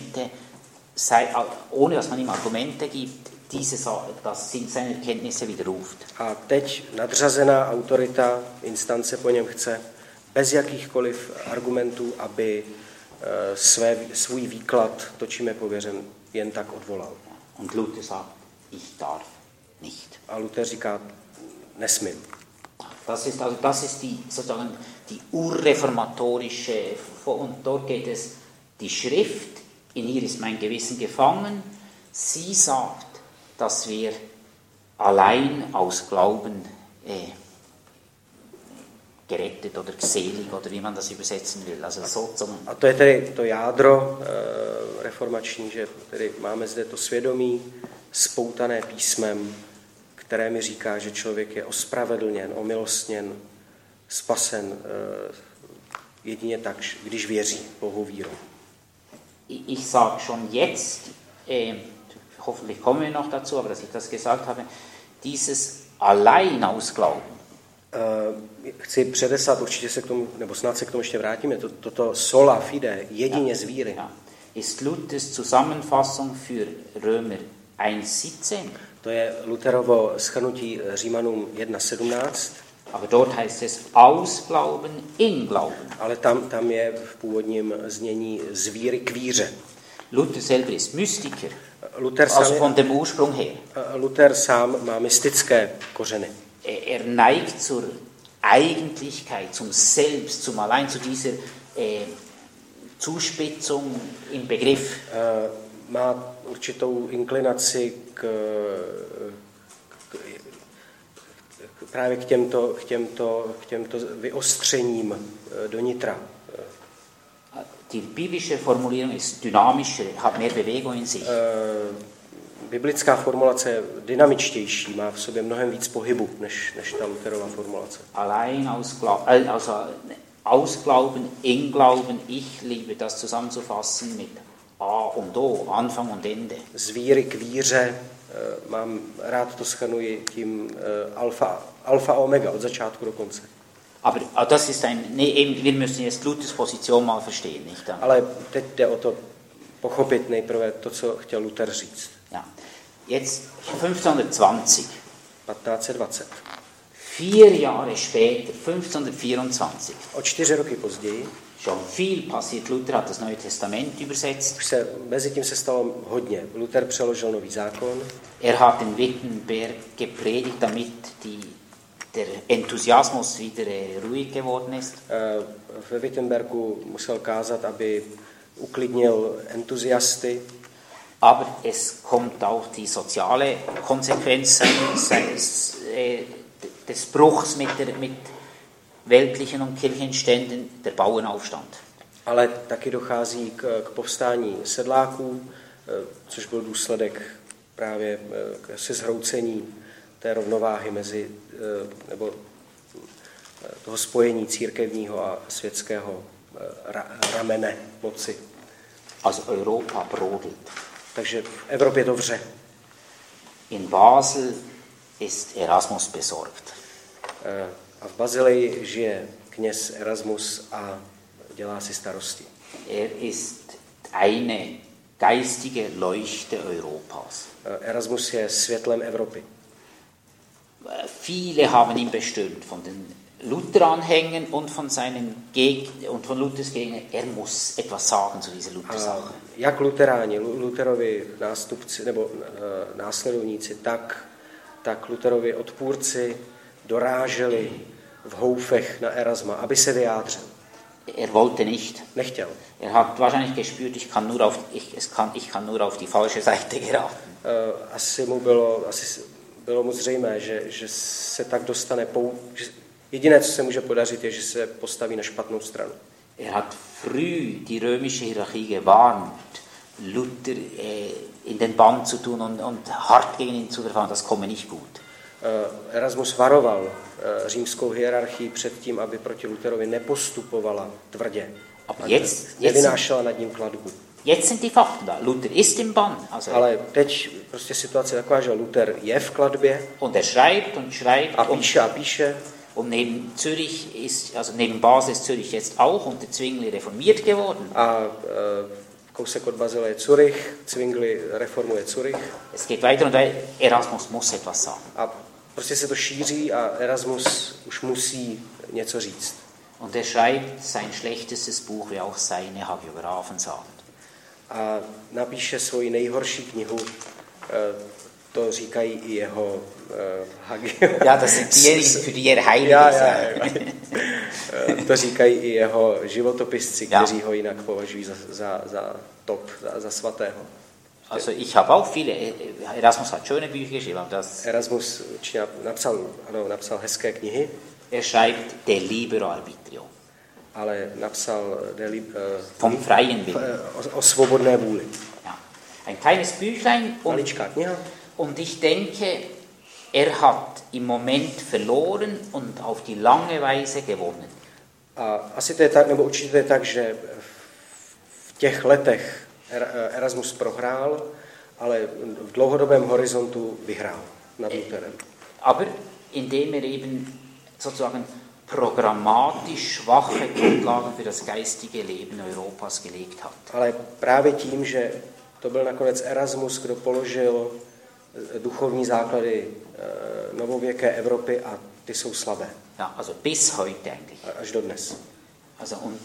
dass man ihm Argumente gibt, das sind seine Erkenntnisse widerruft. A teď nadřazená autorita, instance po něm chce bez jakýchkoliv argumentů, aby svůj výklad, to, čím je pověřen, jen tak odvolal. Und Luther sagt, ich darf nicht. A Luther říká, nesmím. Das ist die urreformatorische, und dort geht es, die Schrift, in ihr ist mein Gewissen gefangen, sie sagt, dass wir allein aus Glauben gerettet oder selig, oder wie man das übersetzen will. Also a to je tedy to jádro reformační, že tedy máme zde to svědomí spoutané písmem, které mi říká, že člověk je ospravedlněn, omilostněn, spasen jedině tak, když věří Bohu vírou. Ich sage schon jetzt, hoffentlich kommen wir noch dazu, aber dass ich das gesagt habe, dieses allein aus Glauben. Chci předeslat, určitě se k tomu, nebo snad se k tomu ještě vrátíme, toto sola fide, jedině z víry. Ist Luthers Zusammenfassung für Römer 1,17. To je Lutherovo shrnutí Římanům 1.17. Aber dort heißt es aus Glauben in Glauben. Ale tam je v původním znění z víry k víře. Luther selber ist Mystiker, also von dem Ursprung her. Luther sám má mystické kořeny. Er neigt zur Eigentlichkeit, zum Selbst, zum allein zu dieser Zuspitzung im Begriff. Má určitou inklinaci právě k těmto vyostřením do nitra. Die biblische Formulierung ist dynamischer, hat mehr Bewegung in sich. Biblická formulace je dynamičtější, má v sobě mnohem víc pohybu než ta Lutherova formulace. Allein aus Glauben, in Glauben, ich liebe das zusammenzufassen mit A und O, Anfang und Ende. Z víry k víře, rád to schanuji tím alfa omega, od začátku do konce. Aber das ist wir müssen jetzt Luthers Position mal verstehen, nicht? Ale teď jde o to pochopit nejprve to, co chtěl Luther říct. Ja. Jetzt 1520. 1520. 4 Jahre später, 1524. O 4 roky později. Schon viel passiert. Luther hat das Neue Testament übersetzt. Mezitím se stalo hodně. Luther přeložil Nový zákon. Er hat in Wittenberg gepredigt, damit der Enthusiasmus wieder ruhig geworden ist. Ve Wittenbergu musel kázat, aby uklidnil entuziasty. Aber es kommt auch die soziale Konsequenz des Bruchs mit weltlichen und kirchlichen Ständen, der Bauernaufstand. Ale taky dochází k povstání sedláků, což byl důsledek právě se zhroucení té rovnováhy mezi, nebo toho spojení církevního a světského ramene moci. Also Europa brodelt. Takže v Evropě to vře. In Basel ist Erasmus besorgt. A v Bazileji žije kněz Erasmus a dělá si starosti. Er ist eine geistige Leuchte Europas. Erasmus je světlem Evropy. Viele haben ihn bestürmt, von den Luther-Anhängern und von Luthers Gegnern. Er muss etwas sagen zu dieser Luther-Sache. Jak luteráni, Lutherovi nástupci nebo následovníci, tak Lutherovi odpůrci doráželi v houfech na Erasma, aby se vyjádřil. Er wollte nicht. Nechtěl. Er hat wahrscheinlich gespürt, ich kann nur auf die falsche Seite geraten. Asi bylo mu zřejmé, že se tak dostane. Jediné, co se může podařit, je, že se postaví na špatnou stranu. Er hat früh die römische Hierarchie gewarnt, Luther in den Bann zu tun und hart gegen ihn zu verfahren, das komme nicht gut. Erasmus varoval římskou hierarchii před tím, aby proti Lutherovi nepostupovala tvrdě. Nevynášela nad ním klatbu. Jetzt sind die Fakten da. Luther ist im Bann. Ale teď prostě situace je taková, že Luther je v klatbě. Und er schreibt und schreibt. A píše. Und neben Zürich neben Basel ist Zürich jetzt auch unter Zwingli reformiert geworden. A kousek od Basile je Zürich, Zwingli reformuje Zürich. Es geht weiter und Erasmus muss etwas sagen. A prostě se to šíří a Erasmus už musí něco říct. Und er schreibt sein schlechtestes Buch, wie auch seine Hagiografen sagen. A napíše svoji nejhorší knihu, to říkají i jeho hagiografen. Ja, das sind diejenigen, für die er heilig ist. To říkají i jeho životopisci, kteří ho jinak považují za top, za svatého. Also ich habe auch viele, Erasmus hat schöne Bücher geschrieben. Erasmus napsal hezké knihy. Er schreibt De Libero Arbitrio. Ale napsal vom freien Willen. O svobodné vůli. Ja. Ein kleines Büchlein und ich denke, er hat im Moment verloren und auf die lange Weise gewonnen. A asi to je tak, nebo určitě to je tak, že v těch letech Erasmus prohrál, ale v dlouhodobém horizontu vyhrál nad Lutherem. Aber indem er eben sozusagen programmatisch schwache Grundlagen für das geistige Leben Europas gelegt hat. Ale právě tím, že to byl nakonec Erasmus, kdo položil duchovní základy novověké Evropy a ty jsou slabé. Ja, also bis heute eigentlich. Až do dnes. Also und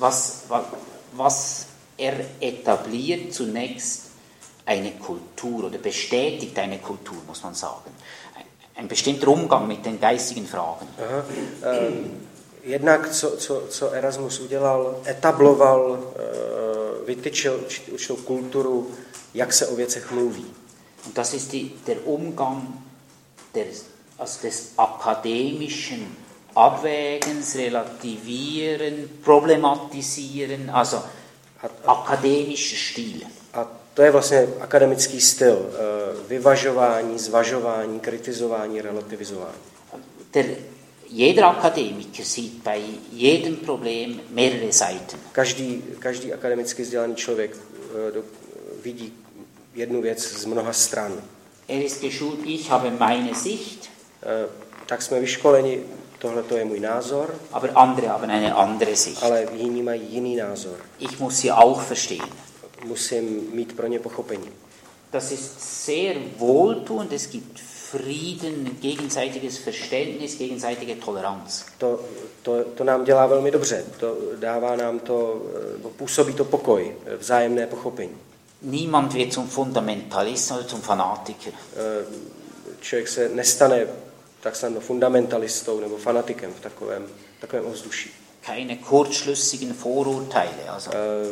was etabliert zunächst eine Kultur oder bestätigt eine Kultur, muss man sagen. Ein bestimmter Umgang mit den geistigen Fragen. Aha. Jednak, co Erasmus udělal, etabloval, vytyčil určitou kulturu, jak se o věcech mluví. Und das ist der Umgang des akademischen Abwägens, Relativieren, Problematisieren, also akademischer Stil. A to je vlastně akademický styl. Vyvažování, zvažování, kritizování, relativizování. Jeder Akademiker sieht bei jedem Problem mehrere Seiten. Každý akademicky vzdělaný člověk vidí jednu věc z mnoha stran. Ist geschult, ich habe meine Sicht. Tak jsme vyškoleni, tohle to je můj názor. Aber andere haben eine andere Sicht. Ale jiní mají jiný názor. Ich muss sie auch verstehen. Musím mít pro ně pochopení. Das ist sehr wohltuend, es gibt Frieden, gegenseitiges Verständnis, gegenseitige Toleranz. To nám dělá velmi dobře. To dává nám to, působí to pokoj, vzájemné pochopení. Niemand wird zum Fundamentalisten oder zum Fanatiker. Člověk se nestane tak snadno fundamentalistou nebo fanatikem v takovém ovzduší. Keine kurzschlüssigen Vorurteile. Also.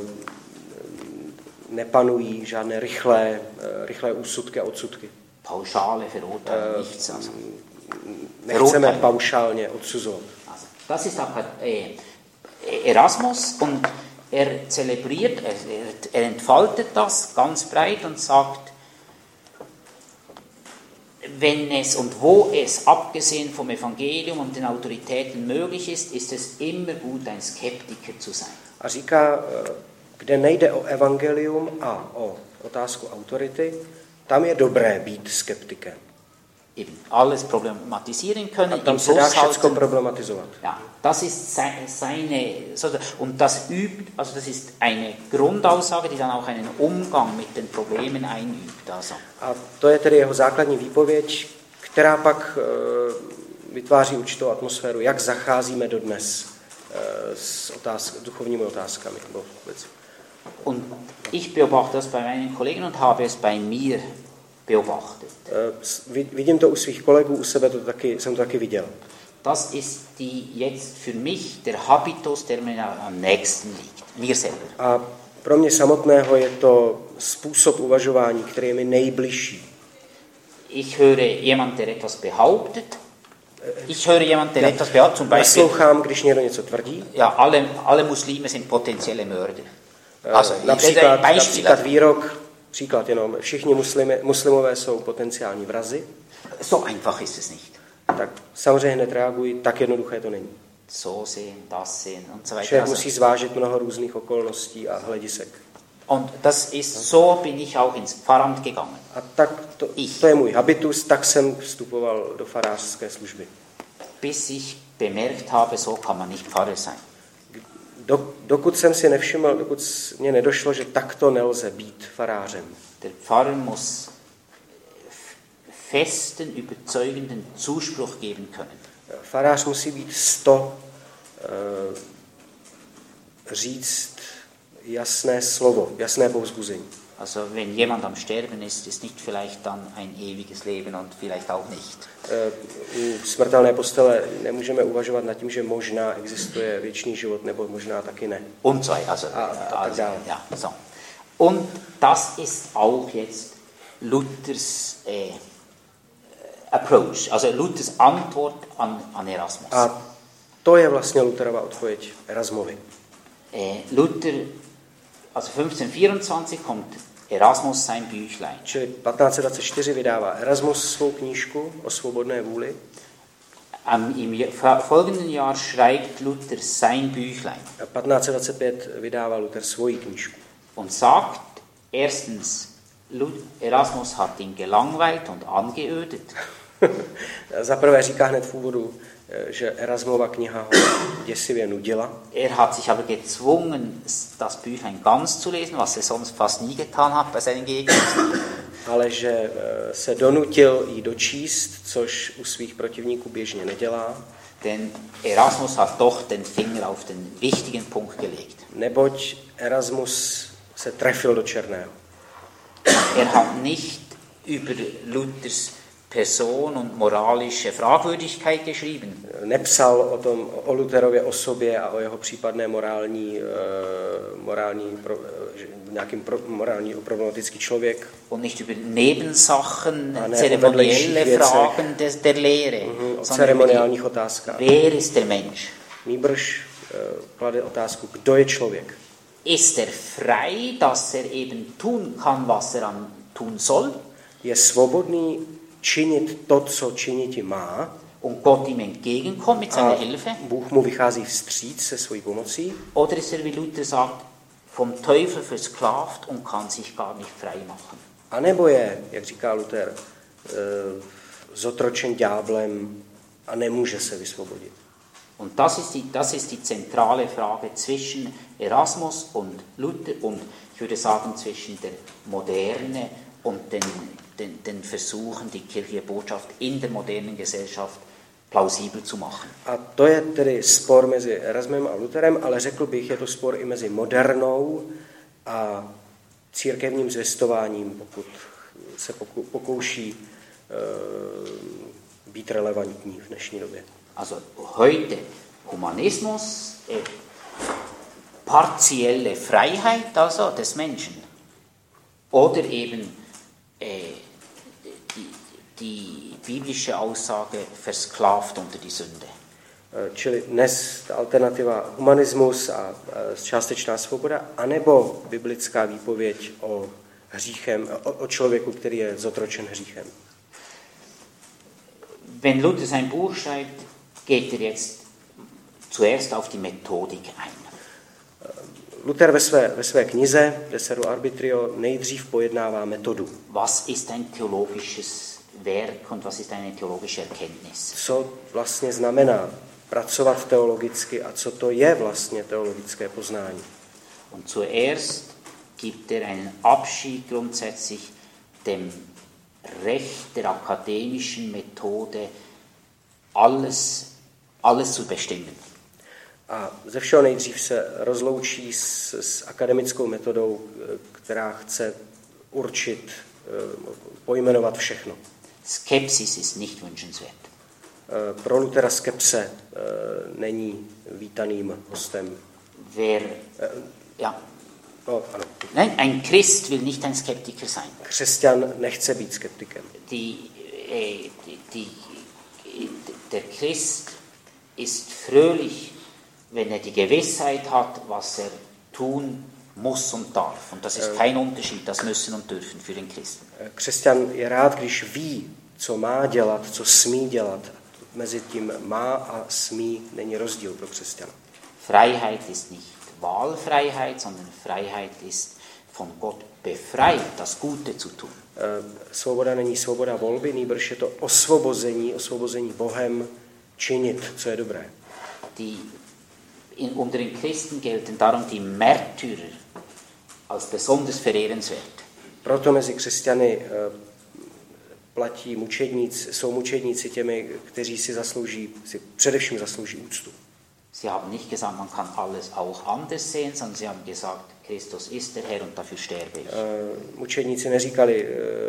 Nepanují žádné rychlé úsudky a odsudky. Pauschale Verurteilung, nichts. Also. Nechceme paušálně odsuzovat. Also, das ist Erasmus und zelebriert, er entfaltet das ganz breit und sagt, wenn es und wo es, abgesehen vom Evangelium und den Autoritäten möglich ist es immer gut, ein Skeptiker zu sein. A říká, kde nejde o evangelium a o otázku autority, tam je dobré být skeptikem. Eben alles problematisieren können. A tam se dá všechno problematizovat. Ja, das ist und das übt, also das ist eine Grundaussage, die dann auch einen Umgang mit den Problemen einübt. Also. A to je tedy jeho základní výpověď, která pak vytváří určitou atmosféru, jak zacházíme dodnes s duchovními otázkami. Und ich beobachte das bei meinen Kollegen und habe es bei mir beobachtet. Vidím to u svých kolegů, u sebe jsem to taky viděl. Das ist jetzt für mich der Habitus, der mir am nächsten liegt, mir selber. A pro mě samotného je to způsob uvažování, který je mi nejbližší. Ich höre jemand, der etwas behauptet. Zum Beispiel. Naslouchám, když někdo něco tvrdí. Ja, alle Muslime sind potenzielle Mörder. Also, například výrok, příklad jenom, všichni muslimové jsou potenciální vrazi. So einfach ist es nicht. Tak samozřejmě hned reagují, tak jednoduché to není. So sehen, das sehen und so weiter. Člověk musí zvážit mnoho různých okolností a hledisek. Und das ist, so bin ich auch ins Pfarramt gegangen. A tak to je můj habitus, tak jsem vstupoval do farářské služby. Bis ich bemerkt habe, so kann man nicht Pfarrer sein. Dokud jsem si nevšiml, dokud mě nedošlo, že takto nelze být farářem. Der Pfarrer muss festen, überzeugenden Zuspruch geben können. Farář musí být říct jasné slovo, jasné povzbuzení. Also wenn jemand am Sterben ist nicht vielleicht dann ein ewiges Leben und vielleicht auch nicht. U smrtelné postele nemůžeme uvažovat nad tím, že možná existuje věčný život, nebo možná taky ne. Und so, also, ja, so. Und das ist auch jetzt Luthers approach, also Luthers Antwort an Erasmus. A to je vlastně Lutherova odpověď Erasmovi. Luther, also 1524 kommt Erasmus sein Büchlein. Čili 1524 vydává Erasmus svou knížku o svobodné vůli. Im folgenden Jahr schreibt Luther sein Büchlein. 1525 vydává Luther svoji knížku. Und sagt, erstens, Erasmus hat ihn gelangweilt und angeödet. Za prvé říká hned v úvodu, že Erasmova kniha ho děsivě nudila. Er hat sich aber gezwungen, das Büchlein ganz zu lesen, was er sonst fast nie getan hat bei seinen Gegnern. ale že se donutil jí dočíst, což u svých protivníků běžně nedělá. Denn Erasmus hat doch den Finger auf den wichtigen Punkt gelegt. Neboť Erasmus se trefil do černého. Er hat nicht über Luthers Person und moralische Fragwürdigkeit geschrieben. Nepsal o Lutherově osobě a o jeho případné morální problematický člověk. Und nicht über Nebensachen, zeremonielle Fragen der Lehre. O ceremoniálních otázkách. Wer ist der Mensch? Nýbrž klade otázku, kdo je člověk. Ist er frei, dass er eben tun kann, was er tun soll? Je svobodný činit to, co činiti má. Und Gott ihm entgegenkommt mit seiner Hilfe? Bůh mu vychází vstříc se svojí pomocí. Oder ist er, wie Luther sagt, vom Teufel versklavt und kann sich gar nicht frei machen? A nebo je, jak říká Luther, zotročen ďáblem a nemůže se vysvobodit. Und das ist die zentrale Frage zwischen Erasmus und Luther und ich würde sagen zwischen der Moderne und den Versuchen, die kirchliche Botschaft in der modernen Gesellschaft plausibel zu machen. A to je tedy spor mezi Erasmem a Lutherem, ale řekl bych, je to spor i mezi modernou a církevním zvěstováním, pokud se pokouší být relevantní v dnešní době. Also heute Humanismus, partielle Freiheit also des Menschen oder eben die biblische Aussage versklavt unter die Sünde. Čili dnes ta alternativa humanismus a částečná svoboda, anebo biblická výpověď o člověku, který je zotročen hříchem. Wenn Luther sein Buch schreibt, geht er jetzt zuerst auf die Methodik ein. Luther ve své knize Deseru Arbitrio nejdřív pojednává metodu. Was ist ein theologisches Werk und was ist eine theologische Erkenntnis? Co vlastně znamená pracovat teologicky a co to je vlastně teologické poznání? Und zuerst gibt er einen Abschied grundsätzlich dem Recht der akademischen Methode, alles zu bestimmen. A ze všeho nejdřív se rozloučí s akademickou metodou, která chce určit, pojmenovat všechno. Skepsis ist nicht wünschenswert. Pro Luthera skepse není vítaným hostem. Nein, ein Christ will nicht ein Skeptiker sein. Křesťan nechce být skeptikem. Der Christ ist fröhlich, wenn er die Gewissheit hat, was er tun muss und darf. Und das ist kein Unterschied, das müssen und dürfen für den Christen. Křesťan je rád, když ví, co má dělat, co smí dělat. Mezi tím má a smí není rozdíl pro křesťana. Freiheit ist nicht Wahlfreiheit, sondern Freiheit ist von Gott befreit, das Gute zu tun. Svoboda není svoboda volby, nýbrž je to osvobození Bohem činit, co je dobré. Unter den Christen gelten darum die Märtyrer als besonders verehrenswert. Proto mezi křesťany jsou mučedníci těmi, kteří si především zaslouží úctu. Sie haben nicht gesagt, man kann alles auch anders sehen, sondern sie haben gesagt, Christus ist der Herr und dafür sterbe ich. Mučedníci neříkali,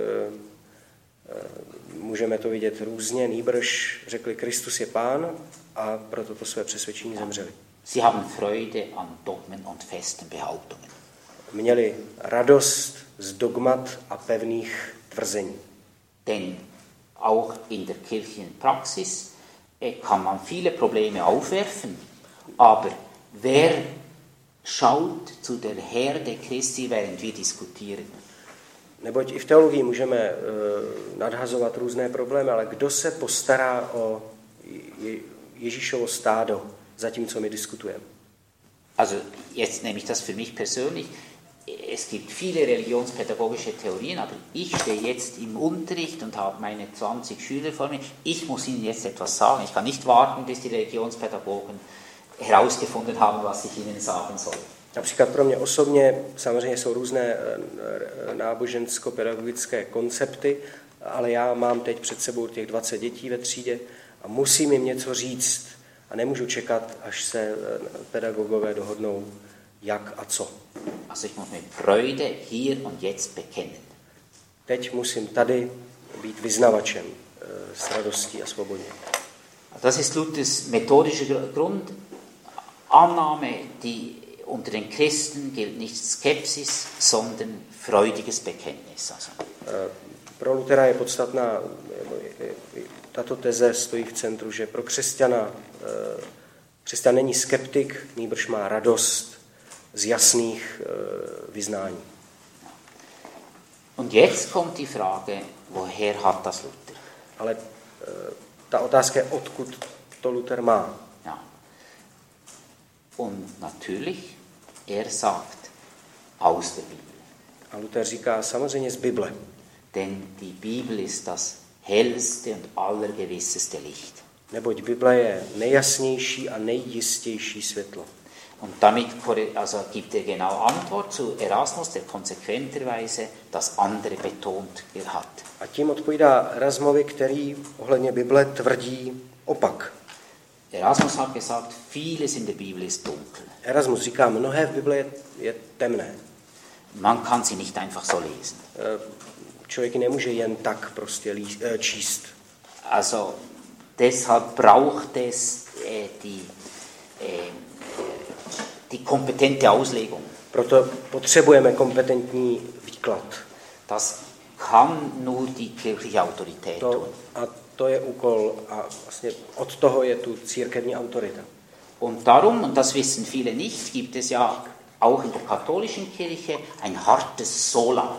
můžeme to vidět různě, nýbrž řekli, Kristus je Pán a proto to své přesvědčení zemřeli. Sie haben Freude an Dogmen und festen Behauptungen. Měli radost z dogmat a pevných tvrzení. Denn auch in der kirchlichen Praxis kann man viele Probleme aufwerfen, aber wer schaut zu der Herde Christi, während wir diskutieren? Neboť i v teologii můžeme nadhazovat různé problémy, ale kdo se postará o Ježíšovo stádo, zatímco my diskutujeme? Also jetzt nehme ich das für mich persönlich. Es gibt viele religionspädagogische Theorien, aber ich stehe jetzt im Unterricht und habe meine 20 Schüler vor mir. Ich muss ihnen jetzt etwas sagen. Ich kann nicht warten, bis die Religionspädagogen herausgefunden haben, was ich ihnen sagen soll. Například pro mě osobně samozřejmě jsou různé nábožensko-pedagogické koncepty, ale já mám teď před sebou těch 20 dětí ve třídě a musím jim něco říct a nemůžu čekat, až se pedagogové dohodnou, jak a co. Also ich muss mit Freude hier und jetzt bekennen. Teď musím tady být vyznavačem s radostí a svobodně. Das ist Luthers methodischer Grund. Annahme, die unter den Christen gilt nicht Skepsis, sondern freudiges Bekenntnis. Also. Pro Luthera je podstatná, tato teze stojí v centru, že pro křesťan není skeptik, nýbrž má radost z jasných vyznání. Und jetzt kommt die Frage, woher hat das Luther? Ale ta otázka je, odkud to Luther má. Ja. Und natürlich, sagt, aus der Bibel. A Luther říká samozřejmě z Bible. Denn die Bibel ist das hellste und allergewisseste Licht. Neboť Bible je nejjasnější a nejjistější světlo. Und damit gibt genau Antwort zu Erasmus, der konsequenterweise das andere betont hat. A tím odpovídá Erasmovi, který ohledně Bible tvrdí opak. Erasmus hat gesagt, vieles in der Bibel ist dunkel. Erasmus říká, mnohé v Bibli je temné. Man kann sie nicht einfach so lesen. Člověk nemůže jen tak prostě číst. Also deshalb braucht es die kompetente Auslegung. Proto potřebujeme kompetentní výklad. Das kann nur die kirchliche Autorität tun. A to je úkol a vlastně od toho je tu církevní autorita. Und darum, und das wissen viele nicht, gibt es ja auch in der katholischen Kirche ein hartes Sola.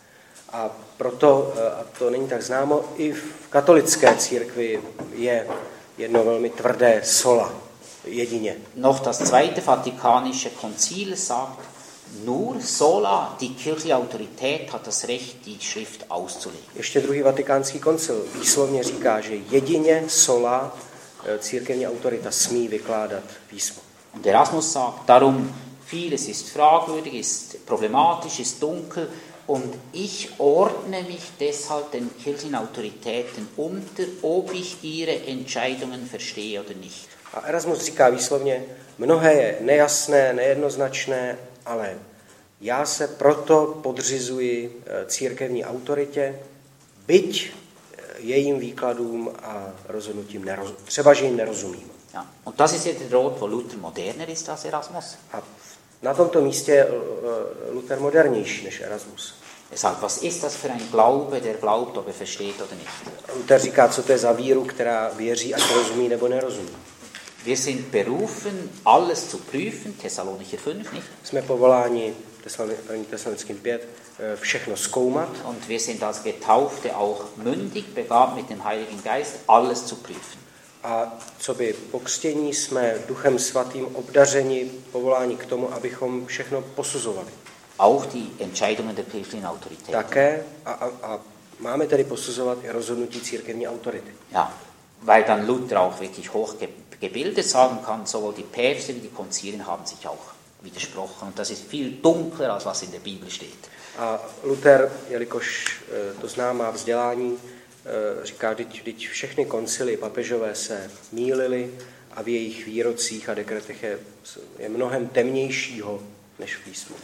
A proto, a to není tak známo, i v katolické církvi je jedno velmi tvrdé sola, jedině. Noch das Zweite Vatikanische Konzil sagt, nur sola die kirchliche Autorität hat das Recht, die Schrift auszulegen. Ještě druhý vatikánský koncil výslovně říká, že jedině sola církevní autorita smí vykládat písmo. Und Erasmus sagt, darum vieles ist fragwürdig, ist problematisch, ist dunkel und ich ordne mich deshalb den kirchlichen Autoritäten unter, ob ich ihre Entscheidungen verstehe oder nicht. A Erasmus říká výslovně, mnohé je nejasné, nejednoznačné, ale já se proto podřizuji církevní autoritě, byť jejím výkladům a rozhodnutím třeba, že jim nerozumím. Ja. Und das ist jetzt der Ort, wo Luther moderner ist als Erasmus. A na tomto místě je Luther modernější než Erasmus. Er sagt, was ist das für ein Glaube, der glaubt, ob er versteht oder nicht. Luther říká, co to je za víru, která věří, ať rozumí nebo nerozumí. Wir sind berufen, alles zu prüfen, Thessalonicher 5, nicht? Jsme povoláni, 1. Tesalonickým 5, všechno zkoumat. Und wir sind als Getaufte auch mündig, begabt mit dem Heiligen Geist, alles zu prüfen. A co by pokřtění jsme Duchem Svatým obdařeni, povoláni k tomu, abychom všechno posuzovali. Auch die Entscheidungen der kirchlichen Autorität. Také a máme tedy posuzovat i rozhodnutí církevní autority. Ja, weil dann Luther auch wirklich hochgebildet sagen kann, sowohl die Päpste wie die Konzilien haben sich auch widersprochen. Und das ist viel dunkler, als was in der Bibel steht. A Luther, jelikož to zná, má vzdělání, říká, vždyť všechny koncily papežové se mýlily a v jejich výrocích a dekretech je mnohem temnějšího než v písmu.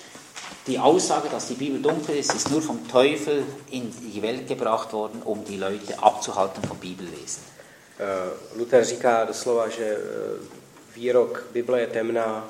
Die Aussage, dass die Bibel dunkel ist, ist nur vom Teufel in die Welt gebracht worden, um die Leute abzuhalten vom Bibellesen. Luther říká doslova, že výrok Bible je temná,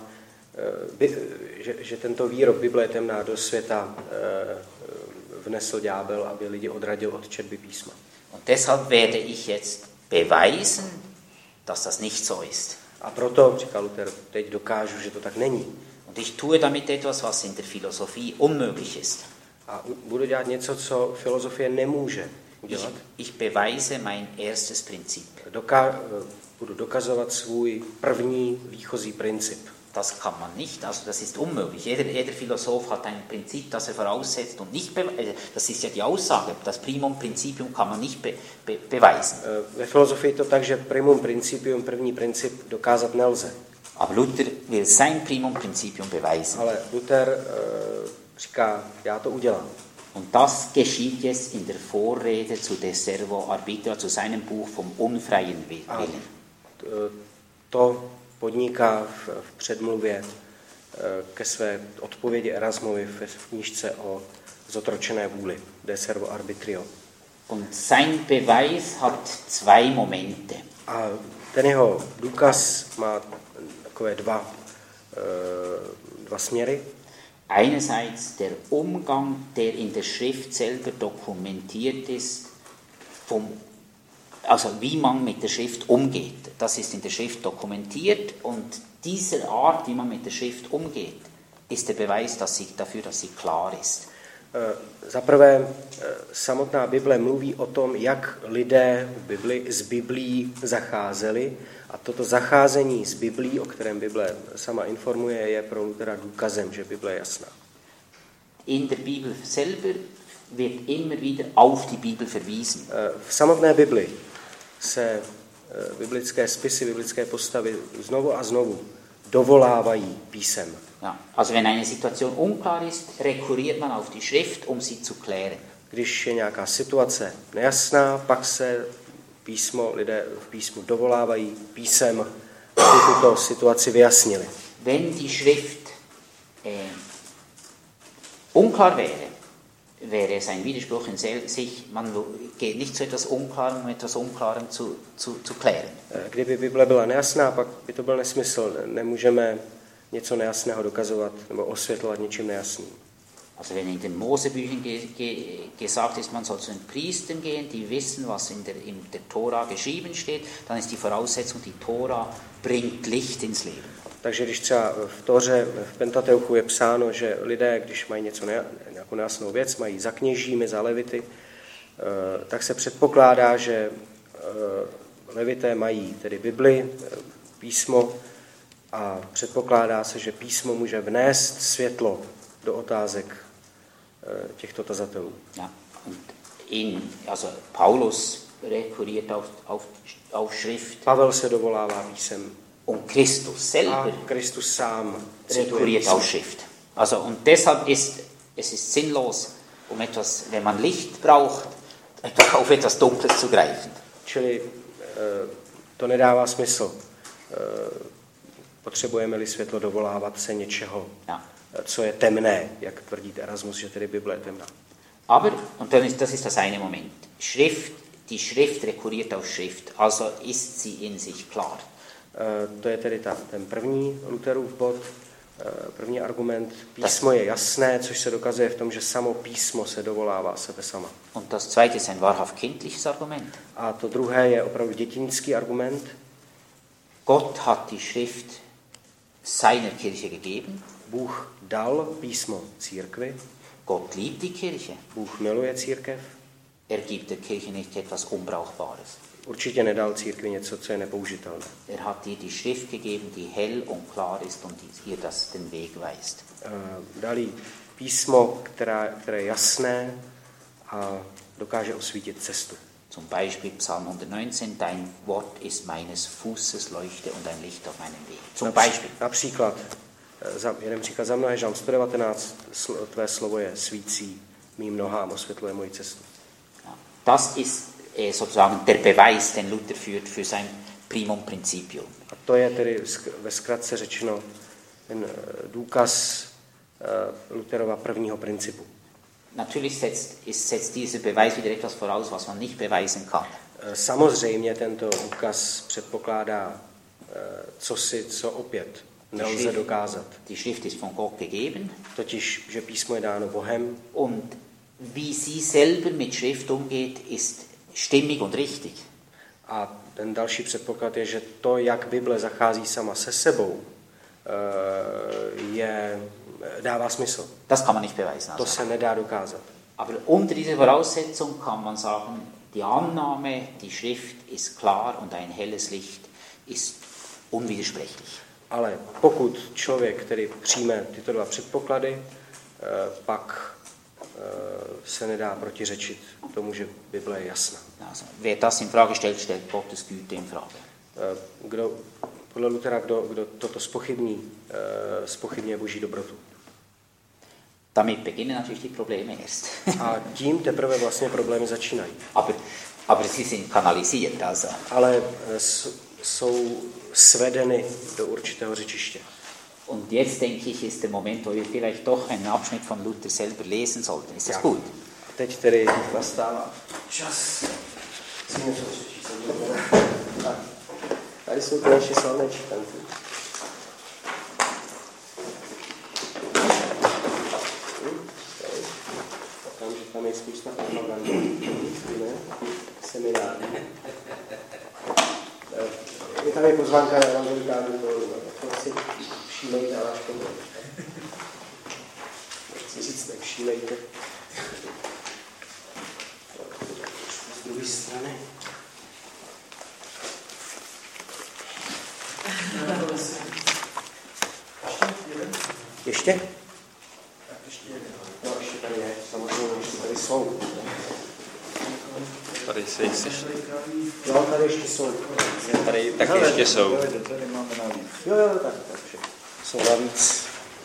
že tento výrok Bible je temná do světa vnesl ďábel, aby lidi odradil od četby písma. Und deshalb werde ich jetzt beweisen, dass das nicht so ist. A proto, říká Luther, teď dokážu, že to tak není. Und ich tue damit etwas, was in der Philosophie unmöglich ist. A budu dělat něco, co filozofie nemůže udělat. Ich beweise mein erstes Prinzip. Budu dokazovat svůj první výchozí princip. Das kann man nicht, also das ist unmöglich. Jeder Philosoph hat ein Prinzip, das er voraussetzt und nicht das ist ja die Aussage, das Primum Principium kann man nicht beweisen. Ve filozofii je to tak, že primum principium, první princip, dokázat nelze. Aber Luther will sein Primum Principium beweisen. Ale Luther říká, já to udělám. Und das geschieht jetzt in der Vorrede zu De Servo Arbitrio, zu seinem Buch vom unfreien Willen. To podniká v předmluvě ke své odpovědi Erasmovi v knížce o zotročené vůli, De Servo Arbitrio. Und sein Beweis hat zwei Momente. A ten jeho důkaz má takové dva směry. Einerseits der Umgang, der in der Schrift selber dokumentiert ist, also wie man mit der Schrift umgeht. Das ist in der Schrift dokumentiert und diese Art, wie man mit der Schrift umgeht, ist der Beweis dafür, dass sie klar ist. Za prvé, samotná Bible mluví o tom, jak lidé s Biblií zacházeli, a toto zacházení s Biblií, o kterém Bible sama informuje, je pro Luthera důkazem, že Bible je jasná. In der Bibel selber wird immer wieder auf die Bibel verwiesen. V samotné Bibli se biblické spisy, biblické postavy znovu a znovu dovolávají písem. Ja, also wenn eine Situation unklar ist, rekurriert man auf die Schrift, um sie zu klären. Když je nějaká situace nejasná, pak se lidé v písmu dovolávají písem, aby tuto situaci vyjasnili. Wenn die Schrift unklar wäre es ein Widerspruch in sich, man geht nicht zu etwas Unklarem, um etwas Unklaren zu klären. Kdyby Bible byla nejasná, pak by to byl nesmysl. Nemůžeme něco nejasného dokazovat nebo osvětlovat něčím nejasným. Also wenn in den Mosebüchern gesagt ist, man soll zu den Priestern gehen, die wissen, was in der Tora geschrieben steht, dann ist die Voraussetzung, die Tora bringt Licht ins Leben. Takže když třeba v Tóře, v Pentateuchu je psáno, že lidé, když mají nějakou nejasnou věc, mají za kněžími, za levity, tak se předpokládá, že levité mají tedy Bibli, písmo, a předpokládá se, že písmo může vnést světlo do otázek těchto tazatelů. Ja, und also Paulus rekurriert auf Schrift. Pavel se dovolává písem. Und Christus selber a Kristus sám rekurriert auf Schrift. Also und deshalb ist es sinnlos, wenn man Licht braucht, auf etwas Dunkles zu greifen. Čili to nedává smysl. Potřebujeme-li světlo, dovolávat se něčeho, co je temné, jak tvrdí Erasmus, že tedy Bible je temná. Aber, und das ist das eine Moment, die Schrift rekurriert auf Schrift, also ist sie in sich klar. To je tedy ten první Lutherův bod, první argument. Písmo je jasné, což se dokazuje v tom, že samo písmo se dovolává sebe sama. Und das zweite ist ein wahrhaft kindliches Argument. A to druhé je opravdu dětinský argument. Gott hat die Schrift seiner Kirche gegeben. Bůh dal písmo církvi. Gott liebt die Kirche. Bůh miluje církev. Er gibt der Kirche nicht etwas Unbrauchbares. Určitě nedal církvi něco, co je nepoužitelné. Er hat ihr die Schrift gegeben, die hell und klar ist und ihr den Weg weist. Dal jí písmo, které je jasné a dokáže osvítit cestu. Zum Beispiel Psalm 119, dein Wort ist meines Fußes Leuchte und ein Licht auf meinem Weg. Zum Beispiel. Například, jeden příklad za mnohé, Žalm 119, tvé slovo je svící mým nohám, osvětluje moji cestu. Das ist sozusagen der Beweis, den Luther führt für sein Primum Principium. A to je tedy ve zkratce řečeno ten důkaz Lutherova prvního principu. Natürlich setzt dieser Beweis wieder etwas voraus, was man nicht beweisen kann. Samozřejmě tento důkaz předpokládá co opět nelze dokázat. Die Schrift ist von Gott gegeben. Totiž, že písmo je dáno Bohem. Und wie sie selber mit Schrift umgeht, ist stimmig und richtig. A ten další předpoklad je, že to, jak Bible zachází sama se sebou, dává smysl. Das kann man nicht beweisen. To se nedá dokázat. Aber unter dieser Voraussetzung kann man sagen, die Annahme, die Schrift ist klar und ein helles Licht ist unwidersprechlich. Ale pokud člověk, který přijme tyto dva předpoklady, pak se nedá protiřečit tomu, že Bible je jasná. Also, wer das in Frage stellt, stellt Gottes Güte in Frage. Kdo podle Luthera, kdo toto zpochybňuje boží dobrotu. Damit beginnen natürlich die Probleme erst. A tím teprve vlastně problémy začínají. Aber sie sind kanalisiert, also. Ale jsou svedeny do určitého řečiště. Und jetzt denke ich, ist der Moment, wo wir vielleicht doch einen Abschnitt von Luther selber lesen sollten. Ist das gut? Teď tedy nastává čas si něco přečíst. Tady jsou ty naši slavné čítanky. Tam je spousta propagandy. Seminář. Tam je pozvánka na evangelikální fórum. To si všímejte na náš pohled. Chci říct, nevšímejte. Z druhé strany. Ještě? No, ještě tady je, samozřejmě, ještě tady jsou. Tady se jich sešli. Jo, tady ještě jsou. Tady taky ještě jsou. Tady máme navíc. Jo, tak všechno. Jsou navíc.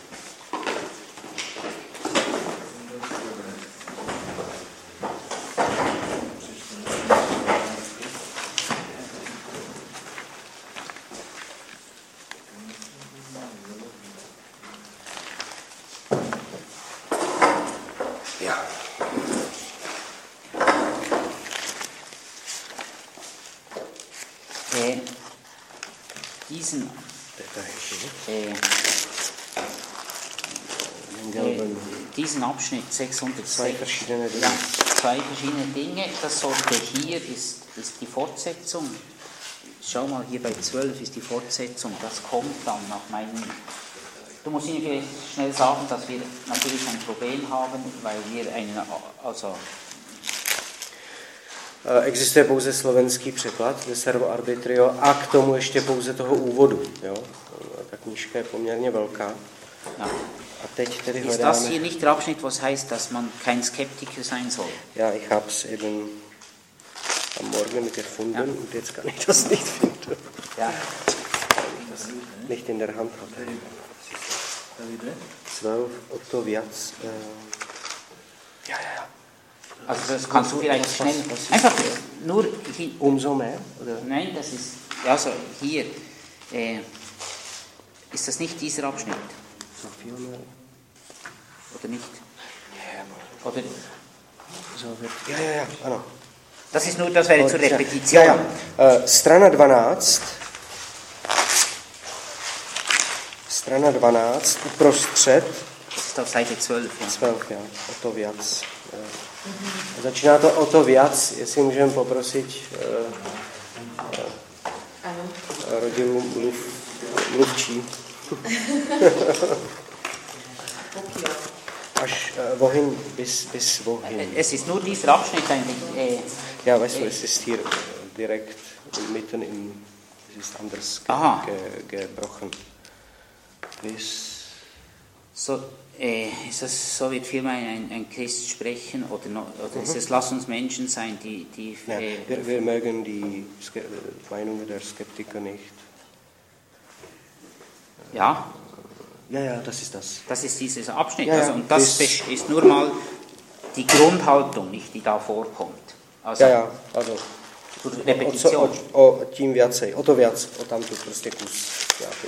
Diesen Abschnitt 606, ja, zwei verschiedene Dinge, das sollte hier ist die Fortsetzung. Schau mal, hier bei 12 ist die Fortsetzung, das kommt dann nach meinem... Du musst Ihnen vielleicht schnell sagen, dass wir natürlich ein Problem haben, weil wir Existuje pouze slovenský překlad de Servo Arbitrio a k tomu ještě pouze toho úvodu. Jo? Ta knížka je poměrně velká. Ja. A teď tedy Ist hledáme... das hier nicht der Abschnitt, was heißt, dass man kein Skeptiker sein soll? Ja, ich habe es eben am Morgen gefunden und jetzt kann ich das nicht finden. Ja. Das nicht in der Hand hatte. 12, o to víc. Ja. Also das kannst du vielleicht schnell... Einfach nur... Umso mehr? Oder? Nein, das ist... Also hier... ist das nicht dieser Abschnitt? So viel mehr. Oder nicht? Oder... So wird... Ja, ano. Das ist nur, das wäre zur Repetition. Ja. Strana 12. Strana 12, uprostřed. Das ist auf Seite 12. Ja. 12, ja. O to víc. Začíná to o to víc, jestli můžeme poprosit rodinu mluvčí. Až wohin bis wohin. Es ist nur dieser Abschnitt eigentlich... Ja, weißt du, es ist hier direkt mitten im... Es ist anders gebrochen. Bis... So wird vielmehr ein Christ sprechen oder ist es, lass uns Menschen sein, die ja, wir mögen die Meinungen der Skeptiker nicht. Ja? Ja, das ist das. Das ist dieses Abschnitt. Ja, also, und das ist nur mal die Grundhaltung, nicht, die da vorkommt. Also, ja, also zur Repetition. O tím viacej, o to viac, o tamto prostě kus nějaký.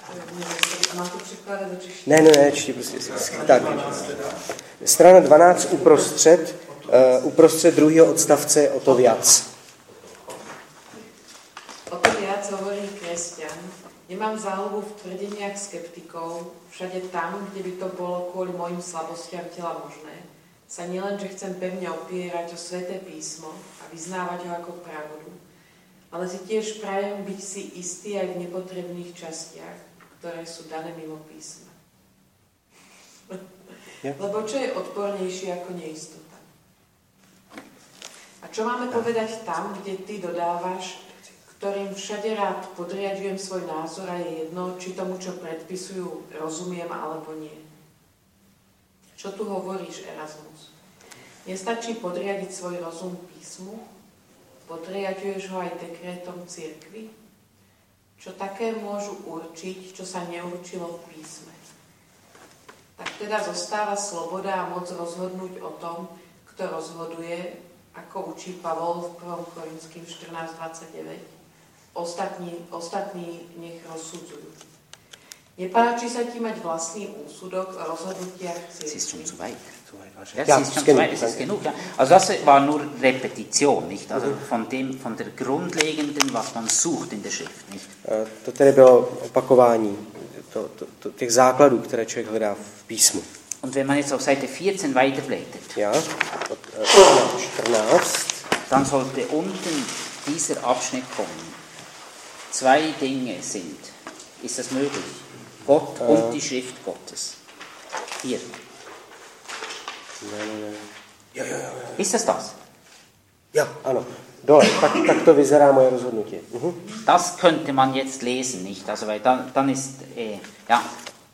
Ne, čti prostě. Tak. Strana 12 uprostřed druhého odstavce o to viac. O to viac hovorí kresťan. Nemám záľubu v tvrdeniach skeptikov, všade tam, kde by to bolo kvôli mojim slabostiam tela možné, sa nielen, že chcem pevne opierať o sväté písmo a vyznávať ho ako pravdu, ale si tiež prajem byť si istý aj v nepotrebných častiach, ktoré sú dané mimo písma. Lebo čo je odpornejšie ako neistota? A čo máme povedať tam, kde ty dodávaš, ktorým všade rád podriadujem svoj názor a je jedno, či tomu, čo predpisujú, rozumiem alebo nie. Čo tu hovoríš, Erasmus? Nestačí podriadiť svoj rozum písmu? Podriaduješ ho aj dekrétom cirkvi? čo také môžu určiť, čo sa neurčilo v písme. Tak teda zostáva sloboda a moc rozhodnúť o tom, kto rozhoduje, ako učí Pavol v 1. Korinským 14:29. Ostatní nech rozsudzujú. Nepáči sa ti mať vlastný úsudok o rozhodnutiach cirkvi? Ja, es ist genug. Ja. Also das war nur Repetition, nicht? Also von der Grundlegenden, was man sucht in der Schrift, nicht? To tedy bylo opakování těch základů, které člověk hledá v písmu. Und wenn man jetzt auf Seite 14 weiterblättert, Ja, od 14. Dann sollte unten dieser Abschnitt kommen. 2 Dinge sind. Ist das möglich? Gott und die Schrift Gottes. Hier. Ne. Jo. Ist das? Jo, ano. Dole, tak to vyzerá moje rozhodnutí. Das könnte man jetzt lesen, nicht? Also, weil dann ist, ja.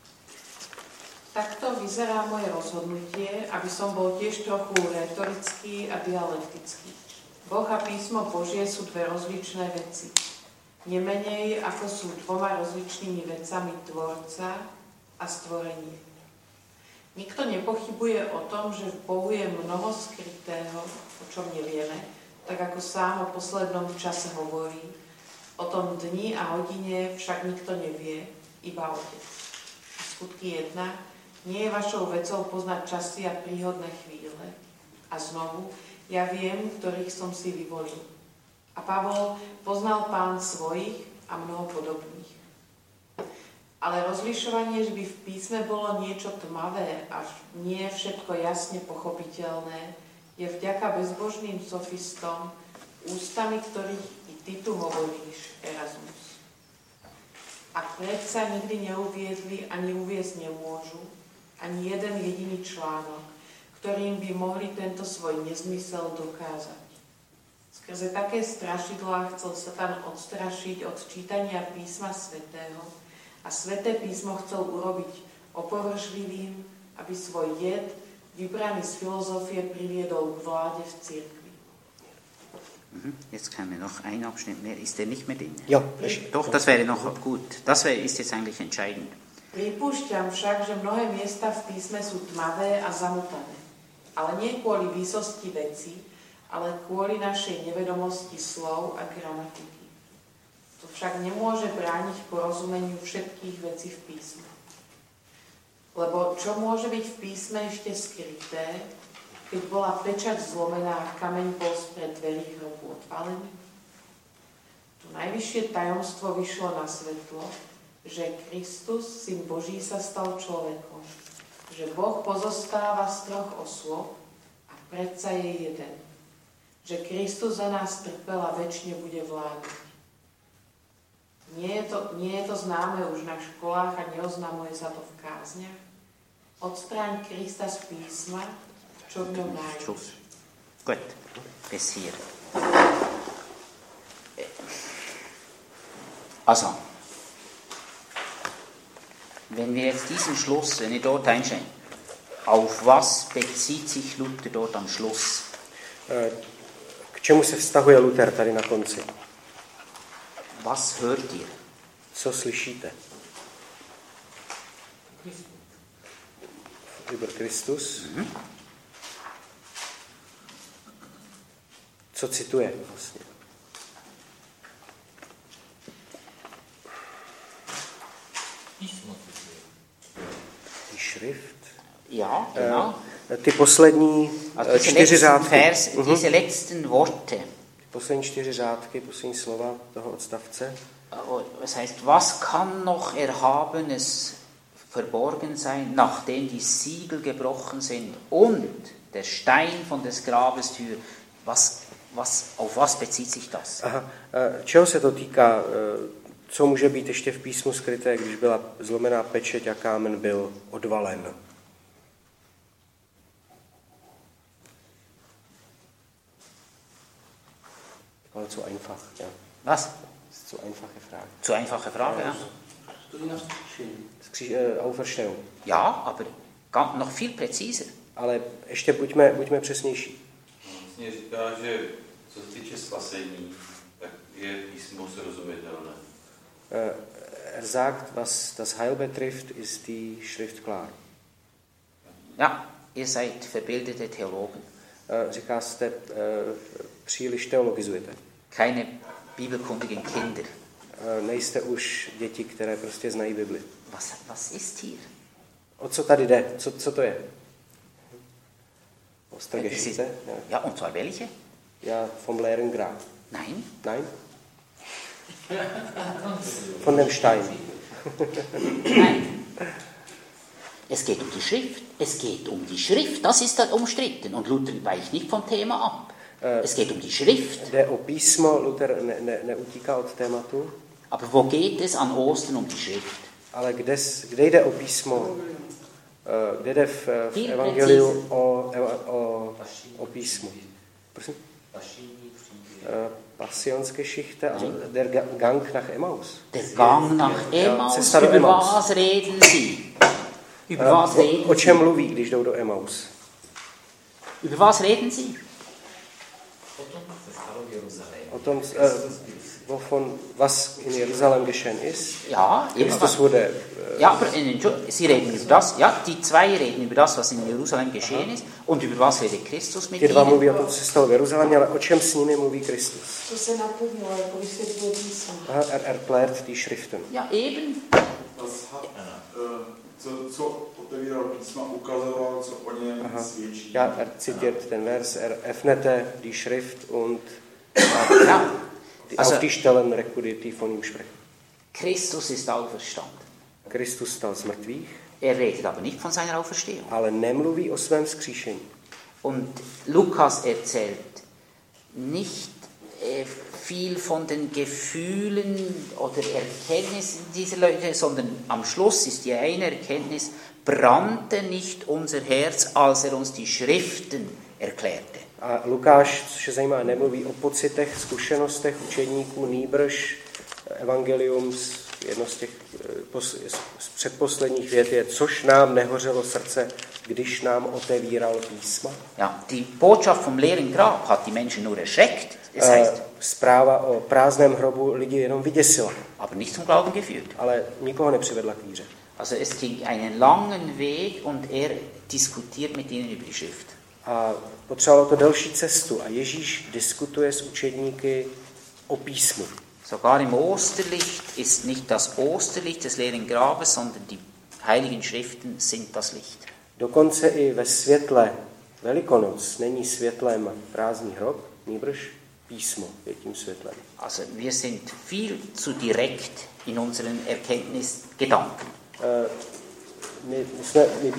Takto vyzerá moje rozhodnutie, aby som bol tiež trochu retorický a dialektický. Boh a písmo Božie sú 2 rozličné veci. Nemenej ako sú 2 rozličnými vecami tvorca a stvorenie. Nikto nepochybuje o tom, že v Bohu je mnoho skrytého, o čom nevieme, tak ako sám o poslednom čase hovorí. O tom dni a hodine však nikto nevie, iba Otec. Skutky 1. Nie je vašou vecou poznať časy a príhodné chvíle. A znovu, ja viem, ktorých som si vyvolil. A Pavol poznal Pán svojich a mnoho podobných. Ale rozlišovanie, že by v písme bolo niečo tmavé a nie všetko jasne pochopiteľné, je vďaka bezbožným sofistom, ústami ktorých i ty tu hovoríš, Erasmus. A predsa nikdy neuviedli ani uviesť nemôžu, ani jeden jediný článok, ktorým by mohli tento svoj nezmysel dokázať. Skrze také strašidlá chcel Satan odstrašiť od čítania písma svätého a sväté písmo chcel urobiť opovršlivým, aby svoj jed, vybraný z filozofie, priviedol k vláde v cirkvi. Jetzt käme noch ein Abschnitt mehr. Ist der nicht mehr drin? Jo. Doch, das wäre noch gut. Das ist jetzt eigentlich entscheidend. Pripúšťam však, že mnohé miesta v písme sú tmavé a zamutané. Ale nie kvôli výsosti veci, ale kvôli našej nevedomosti slov a gramatiky. To však nemôže brániť porozumeniu všetkých vecí v písme. Lebo čo môže byť v písme ešte skryté, keď bola pečať zlomená a kameň bol spred dverí hrobu odpálený? To najvyššie tajomstvo vyšlo na svetlo, že Kristus, Syn Boží, sa stal človekom, že Boh pozostáva z 3 osôb a predsa je jeden, že Kristus za nás trpel a večne bude vládnuť. Nie je to známe už na školách a neoznamuje sa to v kázniach? Odstráň Krista z písma, čo v ňom nájdeš. Gut, bis hier. Also, wenn wir jetzt diesen Schluss, wenn ihr dort einsteigen, auf was bezieht sich Luther dort am Schluss? K čemu se vztahuje Luther tady na konci? Was hört ihr? Co slyšíte? Über Kristus. Co cituje vlastně? Die Schrift. Ja, genau. Ty poslední 4 řádky. Diese letzten Worte. Poslední 4 řádky, poslední slova toho odstavce. Das heißt, was kann noch Erhabenes verborgen sein, nachdem die Siegel gebrochen sind und der Stein von des Grabes Tür? Auf was bezieht sich das? Aha, čeho se to týká? Co může být ještě v písmu skryté, když byla zlomená pečeť a kámen byl odvalen? Ale zu einfach, ja. Was? Zu einfache Frage. Zu einfache Frage, ja. Auferstehung. Ja, aber noch viel präziser. Ale ještě buďme přesnější. Vlastně říká, že co se týče spasení, tak je písmo srozumitelné. Er sagt, was das Heil betrifft, ist die Schrift klar. Ja, ihr seid verbildete Theologen. Říká, jste příliš teologizujete. Keine bibelkundigen Kinder. Nejste už děti, které prostě znají Bibli. Was ist hier? O co tady jde? Co to je? Ostergeschichte? Ja, und zwar welche? Ja, vom leeren Grab. Nein. Nein? Von dem Stein. Nein. Es geht um die Schrift. Es geht um die Schrift. Das ist dann umstritten. Und Luther weicht nicht vom Thema ab. Es geht um die Schrift. Jde o písmo, Luther neutíká od tématu. Aber wo geht es an Ostern um die Schrift? Ale kde jde o písmo? Kde jde v evangeliu o písmu? Prosím? Passionsgeschichte, also der Gang nach Emmaus. Der Gang nach Emmaus, über was reden Sie? Über was reden Sie? O čem mluví, když jdou do Emmaus? Über was reden Sie? O tom, wovon, was in Jerusalem geschehen ist. Ja, Christus wurde... Ja, aber Sie reden über das, ja, die zwei reden über das, was in Jerusalem geschehen ist, und über was redet Christus mit Ty dva ihnen? mluví o tom, co se stalo v Jeruzalémě, ale o čem s nimi mluví Kristus? Co se naplnilo, jako vysvětluje písmo. Erklärt die Schriften. Ja, eben. Co otevíral písma, ukazoval, co o něm svědčí. Ja, zitiert den Vers, öffnete die Schrift und Ja. Also, auf die Stellen rekurriert, die von ihm sprechen. Christus ist auferstanden. Kristus stal z mrtvých, redet aber nicht von seiner Auferstehung. ale nemluví o svém vzkříšení. Und Lukas erzählt nicht viel von den Gefühlen oder Erkenntnissen dieser Leute, sondern am Schluss ist die eine Erkenntnis, brannte nicht unser Herz, als uns die Schriften erklärte. A Lukáš, což je zajímavé, nemluví o pocitech, zkušenostech učeníků, nýbrž evangelium, jedno z těch z předposledních vět je, což nám nehořelo srdce, když nám otevíral písma. Ja, die Botschaft vom leeren Grab hat die Menschen nur erschreckt. Das heißt, zpráva o prázdném hrobu lidi jenom vyděsila, aber nicht zum Glauben geführt. ale nikoho nepřivedla k víře. Also es ging einen langen Weg und diskutiert mit ihnen über die Schrift. A potřebovalo to delší cestu a Ježíš diskutuje s učedníky o písmu. Sogar im Osterlicht ist nicht das Osterlicht des leeren Grabes, sondern die heiligen Schriften sind das Licht. Dokonce i ve světle Velikonoc není světlem prázdný hrob, nýbrž písmo je tím světlem. Also wir sind viel zu direkt in unseren Erkenntnisgedanken. My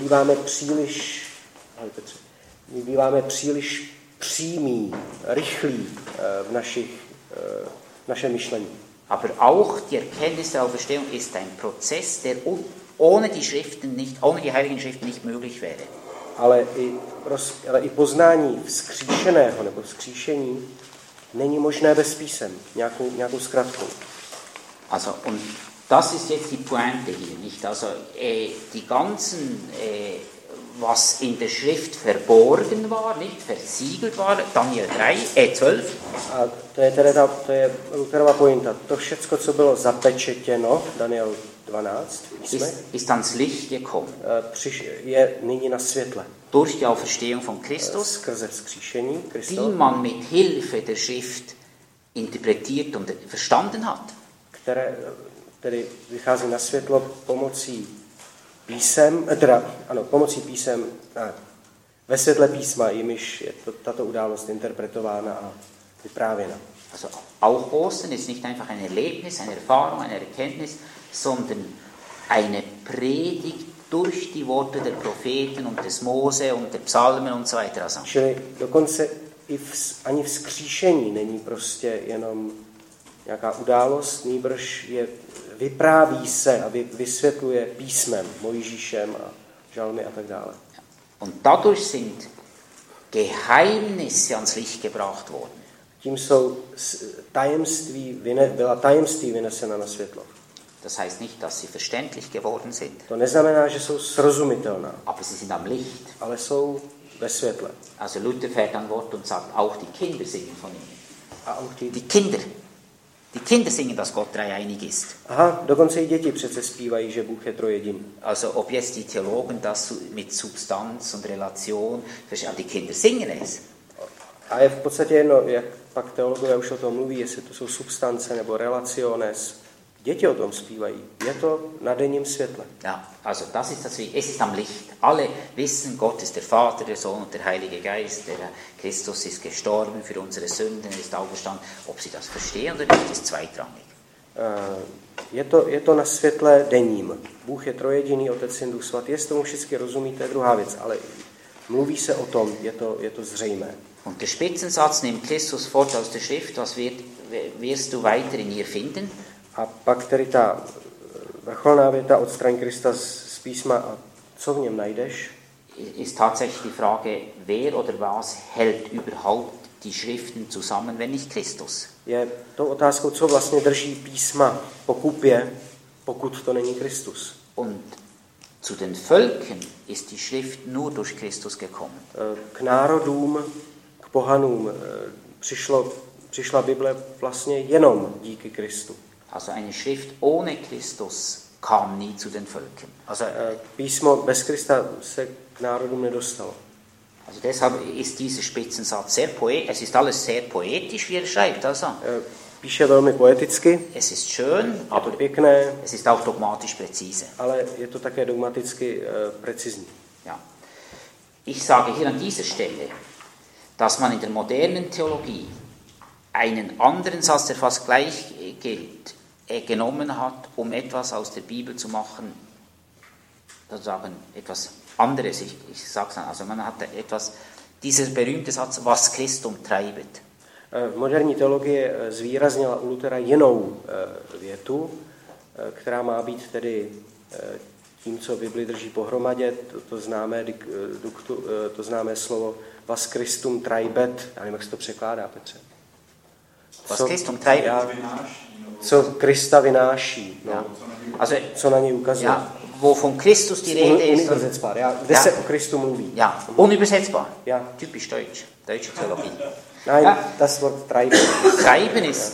býváme příliš přímí, rychlí v našem myšlení. Aber auch die Erkenntnis der Auferstehung ist ein Prozess, der ohne die Schriften nicht, ohne die heiligen Schriften nicht möglich wäre. Ale i poznání vzkříšeného nebo vzkříšení není možné bez písem, nějakou zkratkou. Also, und das ist jetzt die Pointe hier, nicht? Also, die ganzen, was in der Schrift verborgen war, nicht versiegelt war, Daniel 12. A to je Lutherova pointa. To všecko, co bylo zapečetěno, Daniel 12, ist ans Licht gekommen. Je nyní na světle. Durch die Auferstehung von Christus, skrze vzkříšení Kristova, die man mit Hilfe der Schrift interpretiert und verstanden hat. Které tedy vychází na světlo pomocí písem, ve světle písma, jimiž je tato událost interpretována a vyprávěna. Also auch Ostern ist nicht einfach ein Erlebnis, eine Erfahrung, eine Erkenntnis, sondern eine Predigt durch die Worte der Propheten und des Mose und der Psalmen und so weiter. Also. Čili dokonce ani vzkříšení není prostě jenom nějaká událost, nýbrž vypráví se a vysvětluje písmem, Mojžíšem a žalmy a tak dále. Und dadurch sind Geheimnisse ans Licht gebracht worden. Tím jsou byla tajemství vynesena na světlo. Das heißt nicht, dass sie verständlich geworden sind. To neznamená, že jsou srozumitelná. Aber sie sind am Licht. Ale jsou ve světle. Also Luther fährt an Wort und sagt, auch die Kinder singen von ihnen. A auch die Kinder, Die Kinder singen, dass Gott dreieinig ist. Aha, dokonce i děti přece zpívají, že Bůh je trojjediný. Also ob jetzt die Theologen das mit Substanz und Relation, aber die Kinder singen es. A je v podstatě jedno, jak pak teologové už o tom mluví, jestli to jsou substance nebo relaciones. Děti o tom zpívají. Je to na denním světle. Ja, also das ist das, es ist am Licht. Alle wissen, Gott ist der Vater, der Sohn und der Heilige Geist. Der Christus ist gestorben für unsere Sünden, er ist auferstanden. Ob sie das verstehen oder nicht, ist zweitrangig. Je to na světle denním. Bůh je trojjediný, Otec, Syn, Duch Svatý. Jestli tomu všichni rozumí, to je druhá věc, ale mluví se o tom, je to zřejmé. Und der Spitzensatz nimmt Christus fort aus der Schrift, was wirst du weiter in ihr finden? A pak tedy ta vrcholná věta odstraň Krista z písma a co v něm najdeš? Ist tatsächlich die Frage, wer oder was hält überhaupt die Schriften zusammen, wenn nicht Christus? Je tou otázkou, co vlastně drží písma po kupě, pokud to není Kristus. Und zu den Völkern ist die Schrift nur durch Christus gekommen. K národům, k pohanům přišla Bible vlastně jenom díky Kristu. Also eine Schrift ohne Christus kam nie zu den Völkern. Also, Písmo bez Krista se k národům nedostalo. also deshalb ist dieser Spitzensatz sehr poetisch. Es ist alles sehr poetisch, wie er schreibt. Also. Píše velmi poeticky. Es ist schön, aber pěkné, es ist auch dogmatisch präzise. Ale je to také dogmaticky präzisní. Ja. Ich sage hier an dieser Stelle, dass man in der modernen Theologie einen anderen Satz, der fast gleich gilt, genommen hat, um etwas aus der Bibel zu machen, sozusagen etwas anderes. Ich sage es dann, also man hat etwas, dieser berühmte Satz, was Christum treibet. V moderní teologii zvýraznila u Lutera jinou větu, která má být tedy tím, co Bibli drží pohromadě, to známé slovo was Christum treibet. Já nevím, jak se to překládá, Petře. Was Christum treibet? Co Krista vynáší, no. Ja. Also, co na něj ukazuje. Ja, wo von Christus die Rede ist. Kde se o Kristu mluví. Ja, unübersetzbar. Ja. Typisch deutsch, deutsche Theologie. Nein, ja. Das Wort treiben. Treiben ist,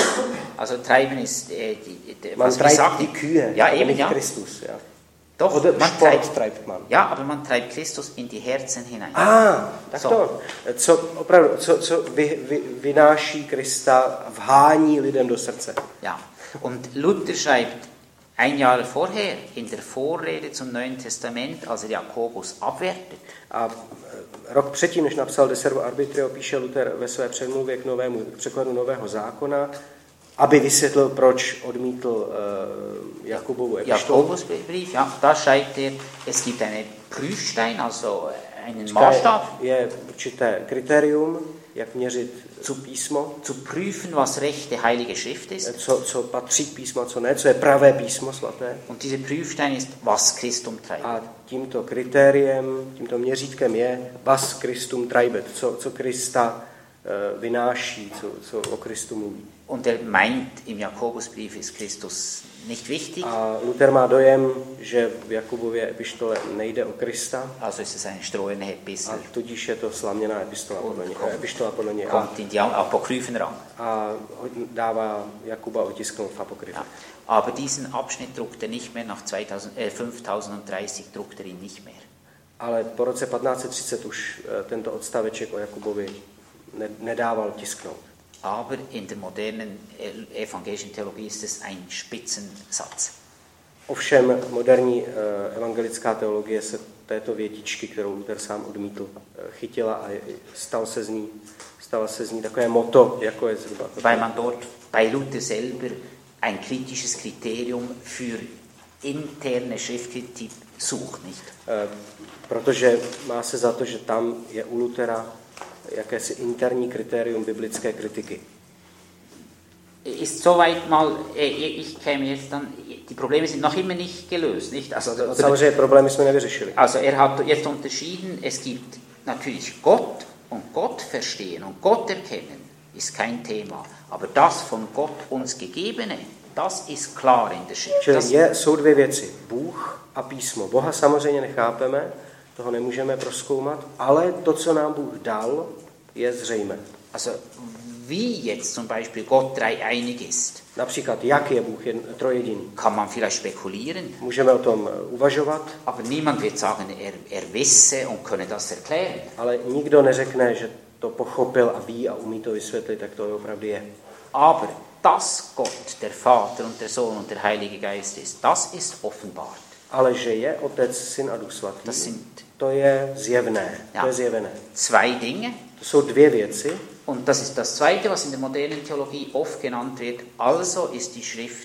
man treibt die Kühe, ja, aber eben, nicht ja. Christus. Ja. Doch, Oder man treibt man. Ja, aber man treibt Christus in die Herzen hinein. Tak to. Co vynáší Krista, vhání lidem do srdce. Ja, und Luther schreibt ein Jahr vorher in der Vorrede zum Neuen Testament, als er Jakobus abwertet. A rok předtím, než napsal De Servo Arbitrio, píše Luther ve své předmluvě k překladu Nového zákona, aby vysvětlil, proč odmítl Jakobovu epištolu. Jakobusbrief, ja, da schreibt er, es gibt einen Prüfstein, also einen Maßstab. Je určité kritérium, jak měřit písmo. Zu prüfen, was rechte heilige Schrift ist. Co patří k písmu a co ne, co je pravé písmo svaté. Und dieser Prüfstein ist, was Christum treibet. A tímto kritériem, tímto měřítkem je was Christum treibet, co Krista vynáší, co o Kristu mluví. Und er meint, im Jakobusbrief ist Christus nicht wichtig. A Luther má dojem, že v Jakubově epištole nejde o Krista. Also ist es eine strohene Epistel. A tudíž je to slaměná epištola podle něj. Kommt in die Apokryphen ran. A dává Jakuba otisknout v apokryfe. Ja. Aber diesen Abschnitt druckt er nicht mehr, nach 5030 druckt er ihn nicht mehr. Ale po roce 1530 už tento odstaveček o Jakubovi nedával tisknout. Aber in der modernen evangelischen Theologie ist es ein Spitzensatz. Ovšem moderní evangelická teologie se této větičky, kterou Luther sám odmítl, chytila a stala se z ní takové motto, jako je zhruba. Weil man dort bei Luther selber ein kritisches Kriterium für interne Schriftkritik sucht, nicht? Protože má se za to, že tam je u Luthera jakési interní kritérium biblické kritiky. Ist soweit mal, ich käme jetzt dann, die Probleme sind noch immer nicht gelöst, nicht? Also, samozřejmě problémy jsme nevyřešili. Also er hat jetzt unterschieden, es gibt natürlich Gott und Gott verstehen und Gott erkennen ist kein Thema, aber das von Gott uns gegebene, das ist klar in der Schrift. Jsou dvě věci, Bůh a písmo. Boha samozřejmě nechápeme, toho nemůžeme prozkoumat, ale to, co nám Bůh dal, je zřejmé. Also wie jetzt zum Beispiel Gott dreieinig ist, Například, jak je Bůh trojjediný. kann man vielleicht spekulieren, Můžeme o tom uvažovat, aber niemand wird sagen, er wisse und könne das erklären. ale nikdo neřekne, že to pochopil a ví a umí to vysvětlit, tak to opravdu je. Aber dass Gott der Vater und der Sohn und der Heilige Geist ist, das ist offenbart. Ale že je Otec, Syn a Duch Svatý, to je zjevné. Ja. To je zjevené. Zwei Dinge. To jsou dvě věci. Und das ist das Zweite, was in der modernen Theologie oft genannt wird. Also ist die Schrift,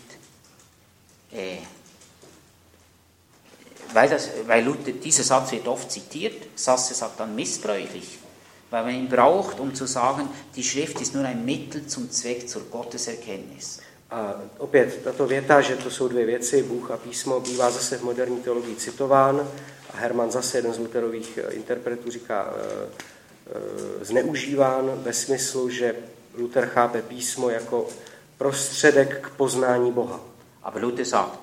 weil Luther, dieser Satz wird oft zitiert, Sasse sagt dann missbräuchlich, weil man ihn braucht, um zu sagen, die Schrift ist nur ein Mittel zum Zweck zur Gotteserkenntnis. A opět, tato věta, že to jsou dvě věci, Bůh a písmo, bývá zase v moderní teologii citován. A Hermann zase, jeden z Lutherových interpretů, říká zneužíván ve smyslu, že Luther chápe písmo jako prostředek k poznání Boha. Aber Luther sagt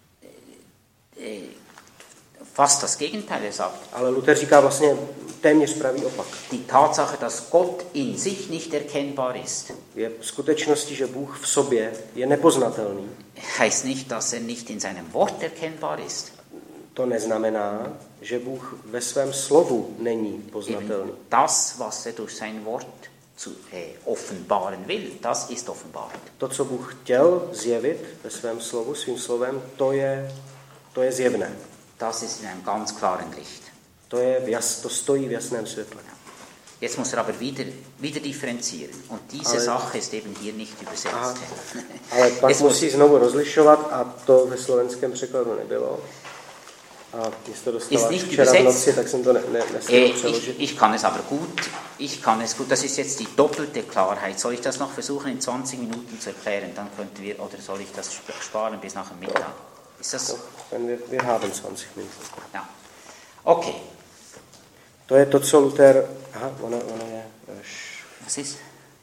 fast das Gegenteil. Er sagt, ale Luther říká vlastně téměř pravý opak. Die Tatsache, dass Gott in sich nicht erkennbar ist, je skutečností, že Bůh v sobě je nepoznatelný. Heißt nicht, dass er nicht in seinem Wort erkennbar ist. To neznamená, že Bůh ve svém slovu není poznatelný. Das, was er durch sein Wort offenbaren will, das ist offenbart. To, co Bůh chtěl zjevit ve svém slovu, svým slovem, to je zjevné. Das ist in einem ganz klaren Licht. To stojí v jasném světle. Jetzt muss er aber wieder differenzieren. Und diese Sache ist eben hier nicht übersetzt. Ale pak musí znovu rozlišovat a to ve slovenském překladu nebylo. A když to dostala včera v noci, tak jsem to nestihl přeložit. Ich kann es aber gut. Das ist jetzt die doppelte Klarheit. Soll ich das noch versuchen in 20 Minuten zu erklären? Dann könnten wir, oder soll ich das sparen bis nach dem Mittag? Ist das? Wir haben 20 Minuten. Ja. Okay. To je to, co Luther... Aha, ono je... Was ist?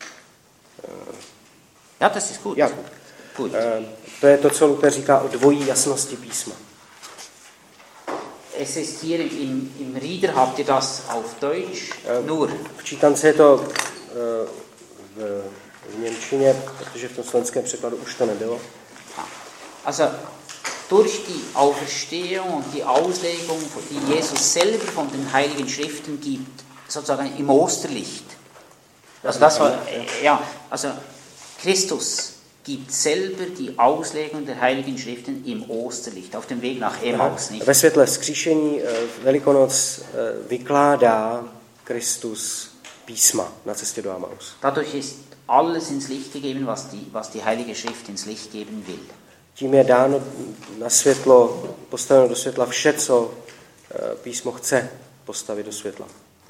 Ja, das ist gut. Ja. Gut. To je to, co Luther říká o dvojí jasnosti písma. Es ist hier im Rieder, habt ihr das auf Deutsch? Nur. V čítance je to v němčině, protože v tom slovenském překladu už to nebylo. Also, durch die Auferstehung und die Auslegung, die Jesus selber von den Heiligen Schriften gibt, sozusagen im Osterlicht. Also das war, also Christus gibt selber die Auslegung der Heiligen Schriften im Osterlicht, auf dem Weg nach Emmaus. Nicht? Ve světle vzkříšení Velikonoc vykládá Kristus písma na cestě do Emmaus. Dadurch ist alles ins Licht gegeben, was die Heilige Schrift ins Licht geben will. Tím je dáno na světlo, postaveno do světla vše, co písmo chce postavit do světla.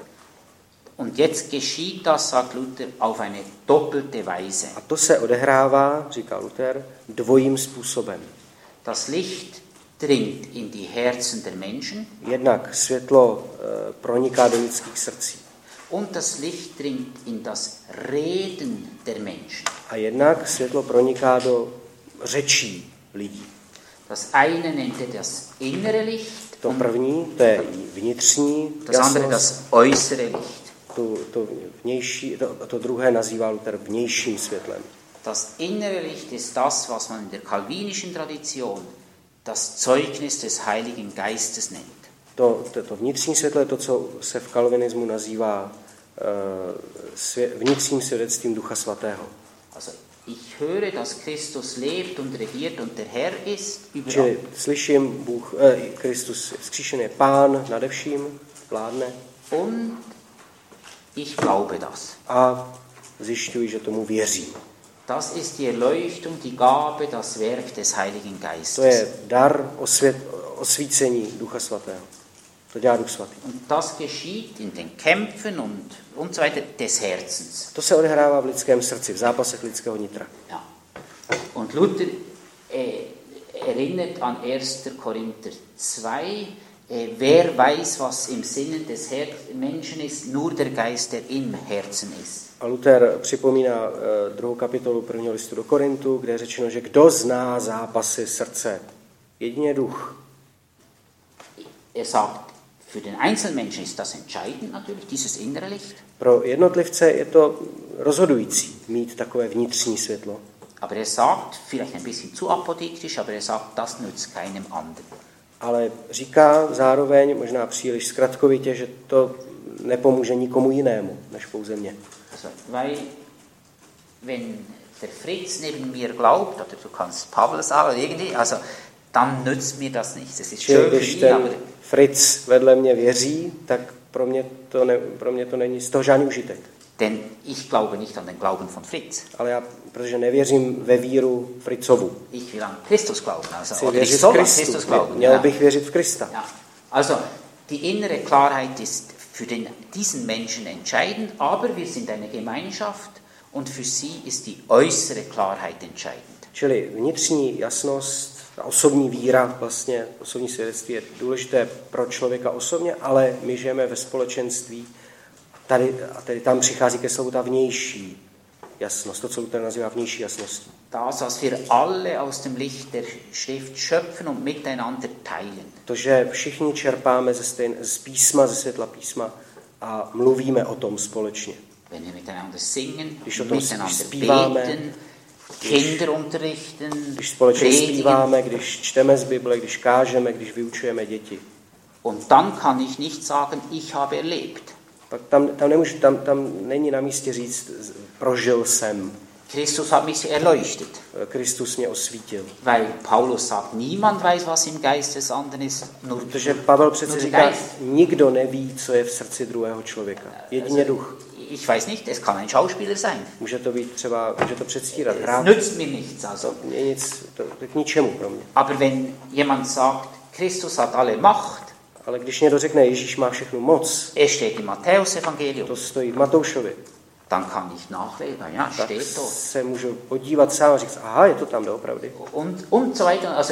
Und jetzt geschieht das, sagt Luther, auf eine doppelte Weise. A to se odehrává, říká Luther, dvojím způsobem. Das Licht dringt in die Herzen der Menschen. Jednak světlo proniká do lidských srdcí. Und das Licht dringt in das Reden der Menschen. A jednak světlo proniká do řečí lidí. Das eine nennt er das innere Licht. To první, to je vnitřní das andere das äußere Licht. To vnější, to druhé nazývá Luther vnějším světlem. Das innere Licht ist das, was man in der calvinischen Tradition das Zeugnis des Heiligen Geistes nennt. To vnitřní světlo je to, co se v kalvinismu nazývá vnitřním svědectvím Ducha Svatého. Also ich höre, dass Christus lebt und regiert und der Herr ist überall. Čili slyším, Kristus vzkříšený je Pán nade vším, vládne. Und ich glaube das. A zjišťuji, že tomu věřím. Das ist die Erleuchtung, die Gabe, das Werk des Heiligen Geistes. To je dar osvícení Ducha Svatého. To dělá Duch Svatý. Und das geschieht in den Kämpfen und so weiter des Herzens. To se odehrává v lidském srdci, v zápasech lidského nitra. Ja. Und Luther erinnert an 1. Korinther 2, wer weiß, was im Sinne des Menschen ist, nur der Geist, der im Herzen ist. A Luther připomíná 2. kapitolu 1. listu do Korintu, kde je řečeno, že kdo zná zápasy srdce? Jedině duch. Er sagt, für den Einzelmenschen ist das entscheidend natürlich, dieses innere Licht. Pro jednotlivce je to rozhodující mít takové vnitřní světlo. Aber er sagt, vielleicht ein bisschen zu apodiktisch, aber er sagt, das nützt keinem anderen. Ale říká zároveň, možná příliš zkratkovitě, že to nepomůže nikomu jinému, než pouze mně. Also, weil, wenn der Fritz neben mir glaubt, oder du kannst Pavel sagen, irgendwie, also, dann nützt mir das nichts. Es ist schön Když für ihn, ten aber Fritz vedle mě věří, tak pro mě to není z toho žádný užitek. denn ich glaube nicht an den Glauben von Fritz. Ale já, protože nevěřím ve víru Fritzovu. Ich will an Christus glauben. Also, Chci oder ich věřit v soll an Kristu. Christus glauben. Měl bych věřit v Krista. Ja. Also, die innere Klarheit ist für diesen Menschen entscheidend, aber wir sind eine Gemeinschaft und für sie ist die äußere Klarheit entscheidend. Čili vnitřní jasnost, ta osobní víra, vlastně osobní svědectví je důležité pro člověka osobně, ale my žijeme ve společenství a tady tam přichází ke slovu ta vnější jasnost, to, co Luther nazývá vnější jasností. Das, was wir alle aus dem Licht der Schrift schöpfen und miteinander teilen. To, že všichni čerpáme z písma, ze světla písma a mluvíme o tom společně. Wenn wir miteinander singen, Když o tom miteinander zpíváme, beten, Kinder unterrichten, když společně predigen. zpíváme, když čteme z Bible, když kážeme, když vyučujeme děti. Und dann kann ich nicht sagen, ich habe erlebt. Pak tam není na místě říct, prožil jsem. Christus hat mich erleuchtet. Kristus mě osvítil. Weil Paulus sagt, niemand weiß, was im Geist des anderen ist, nur Protože Pavel přece nur říká, der Geist. nikdo neví, co je v srdci druhého člověka. Jedině duch. Ich weiß nicht, es kann ein Schauspieler sein. Může to být třeba, může to předstírat, Es hrát. nützt mir nichts. Also. To je nic, to je k ničemu pro mě. Aber wenn jemand sagt, Christus hat alle Macht, Ale když někdo řekne, Ježíš má všechnu moc, es steht im Matthäus-Evangelium, to stojí v Matoušovi, dann kann ich nachlesen, ja, tak steht dort. se můžu podívat sám a říct, aha, je to tam doopravdy. Und so weiter. Also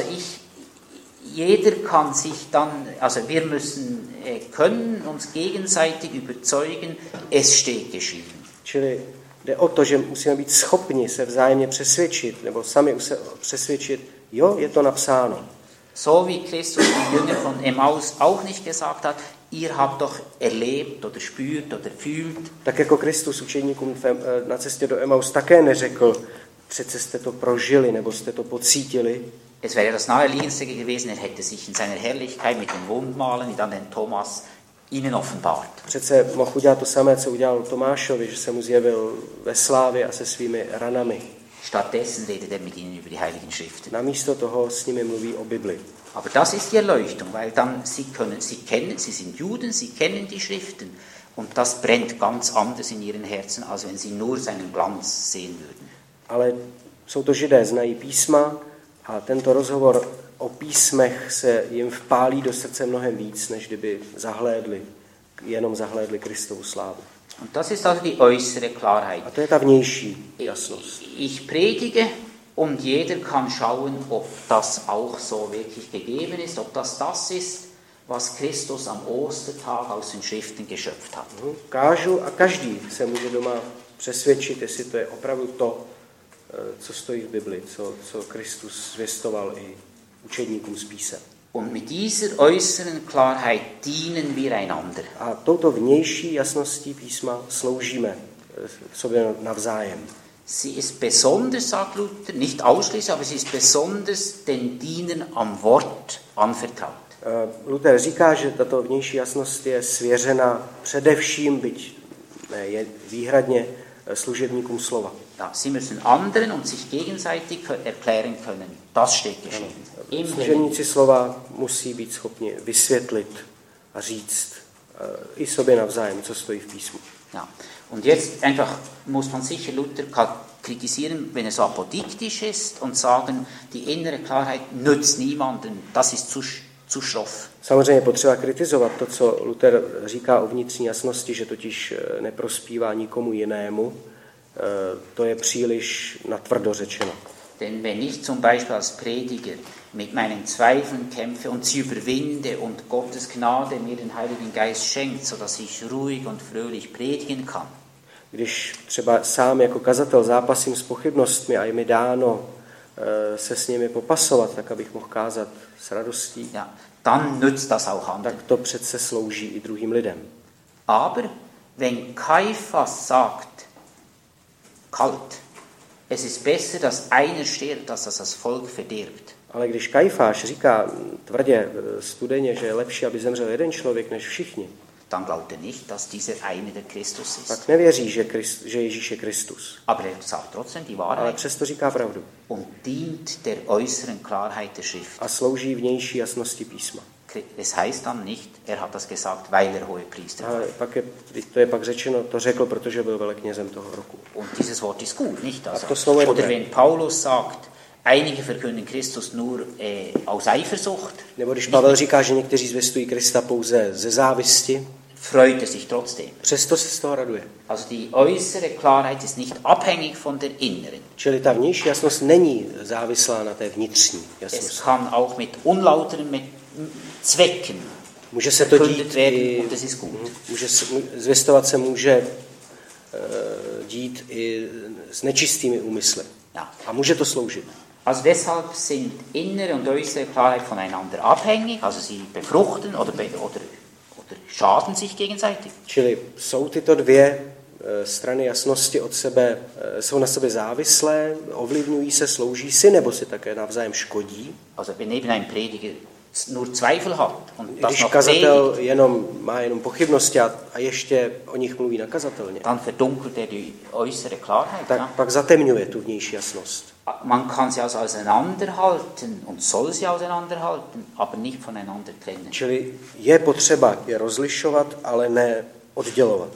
jeder kann sich dann, also wir müssen können uns gegenseitig überzeugen, es steht geschrieben. Čili jde o to, že musíme být schopni se vzájemně přesvědčit, nebo sami se přesvědčit, jo, je to napsáno. So wie Christus den Jüngern von Emmaus auch nicht gesagt hat, ihr habt doch erlebt oder spürt oder fühlt. Tak jako Kristus učeníkům na cestě do Emmaus také neřekl, přece jste to prožili, nebo jste to pocítili. Es wäre das Naheliegendste gewesen, er hätte sich in seiner Herrlichkeit mit den Wundmalen dann den Thomas ihnen offenbart. Přece mohl udělat to samé, co udělal Tomášovi, že se mu zjevil ve slávě a se svými ranami. Stattdessen redet er mit ihnen über die Heiligen Schriften. Namísto toho s nimi mluví o Bibli. Aber das ist die Erleuchtung, weil dann sie sind Juden, sie kennen die Schriften und das brennt ganz anders in ihren Herzen, als wenn sie nur seinen Glanz sehen würden. Ale jsou to Židé, znají písma a tento rozhovor o písmech se jim vpálí do srdce mnohem víc, než kdyby jenom zahlédli Kristovu slávu. Und das ist also die äußere Klarheit. A to je ta vnější jasnost. Ich predige und jeder kann schauen, ob das auch so wirklich gegeben ist, ob das ist, was Christus am Ostertag aus den Schriften geschöpft hat. Kážu a každý se může doma přesvědčit, jestli to je opravdu to, co stojí v Bibli, co Kristus zvěstoval i učedníkům z písem. Und mit dieser äußeren Klarheit dienen wir einander. A touto vnější jasností písma sloužíme sobě navzájem. Sie ist besonders, sagt Luther, nicht ausschließlich, aber sie ist besonders den Dienern am Wort anvertraut. Luther říká, že tato vnější jasnost je svěřena především, byť je výhradně služebníkům slova. Ja, sie müssen anderen und sich gegenseitig erklären können. Das steht geschrieben. Služebníci slova musí být schopni vysvětlit a říct i sobě navzájem, co stojí v písmu. Ja. Und jetzt einfach muss man sicher Luther kritisieren, wenn er so apodiktisch ist und sagen, die innere Klarheit nützt niemandem, das ist zu schroff. Samozřejmě potřeba kritizovat to, co Luther říká o vnitřní jasnosti, že totiž neprospívá nikomu jinému. To je příliš natvrdo řečeno. Denn wenn ich zum Beispiel als Prediger mit meinen Zweifeln kämpfe und sie überwinde und Gottes Gnade mir den Heiligen Geist schenkt, sodass ich ruhig und fröhlich predigen kann. Když třeba sám jako kazatel zápasím s pochybnostmi a je mi dáno se s nimi popasovat, tak abych mohl kázat s radostí, Ja, dann nützt das auch anderen. tak to přece slouží i druhým lidem. Aber wenn Kaiphas sagt, kalt, es ist besser, dass einer stirbt, als dass das Volk verdirbt. Ale když Kajfáš říká tvrdě, studeně, že je lepší, aby zemřel jeden člověk než všichni, dann glaubt nicht, dass dieser eine der Christus ist. tak nevěří, že Ježíš je Kristus. Aber sagt trotzdem die Ale Wahrheit přesto říká pravdu. und dient der äußeren Klarheit der Schrift. A slouží vnější jasnosti písma. Es heißt dann nicht, er hat das gesagt, weil er Hohepriester war. Ale to je pak řečeno, to řekl, protože byl veleknězem toho roku. Und dieses Wort ist gut, nicht? Also, to slovo je oder dobré. wenn Paulus sagt, einige verkünden Christus nur aus Eifersucht, Nebo když Pavel říká, že někteří zvěstují Krista pouze ze závisti, freut er sich trotzdem. přesto se z toho raduje. Also die äußere Klarheit ist nicht abhängig von der inneren. Čili ta vnější jasnost není závislá na té vnitřní Es jasnosti. kann auch mit unlauteren Zwecken Může se to verkündet dít werden i, und das ist gut. zvěstovat se může dít i s nečistými úmysly. Ja. A může to sloužit. Also deshalb sind innere und äußere Klarheit voneinander abhängig, also sie befruchten oder schaden sich gegenseitig. Čili jsou tyto dvě strany jasnosti od sebe, jsou na sebe závislé, ovlivňují se, slouží si, nebo si také navzájem škodí. Also wenn eben ein Prediger nur Zweifel hat und das Když noch kazatel predigt, má jenom pochybnosti a ještě o nich mluví nakazatelně, dann verdunkelt er die äußere Klarheit. tak Ja? pak zatemňuje tu vnější jasnost. Man kann sie also auseinanderhalten und soll sie auseinanderhalten, aber nicht voneinander trennen. Čili je potřeba je rozlišovat, ale ne oddělovat.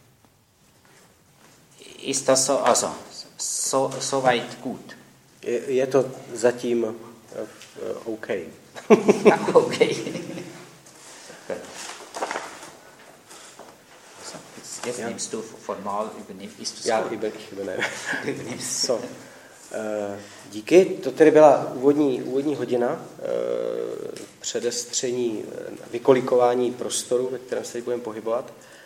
Ist das so, also so weit gut? Je to zatím OK. Okay. Jetzt nimmst du formal übernimmst du Já so. übernimmst. So. Díky, to tedy byla úvodní hodina předestření, vykolikování prostoru, ve kterém se teď budeme pohybovat.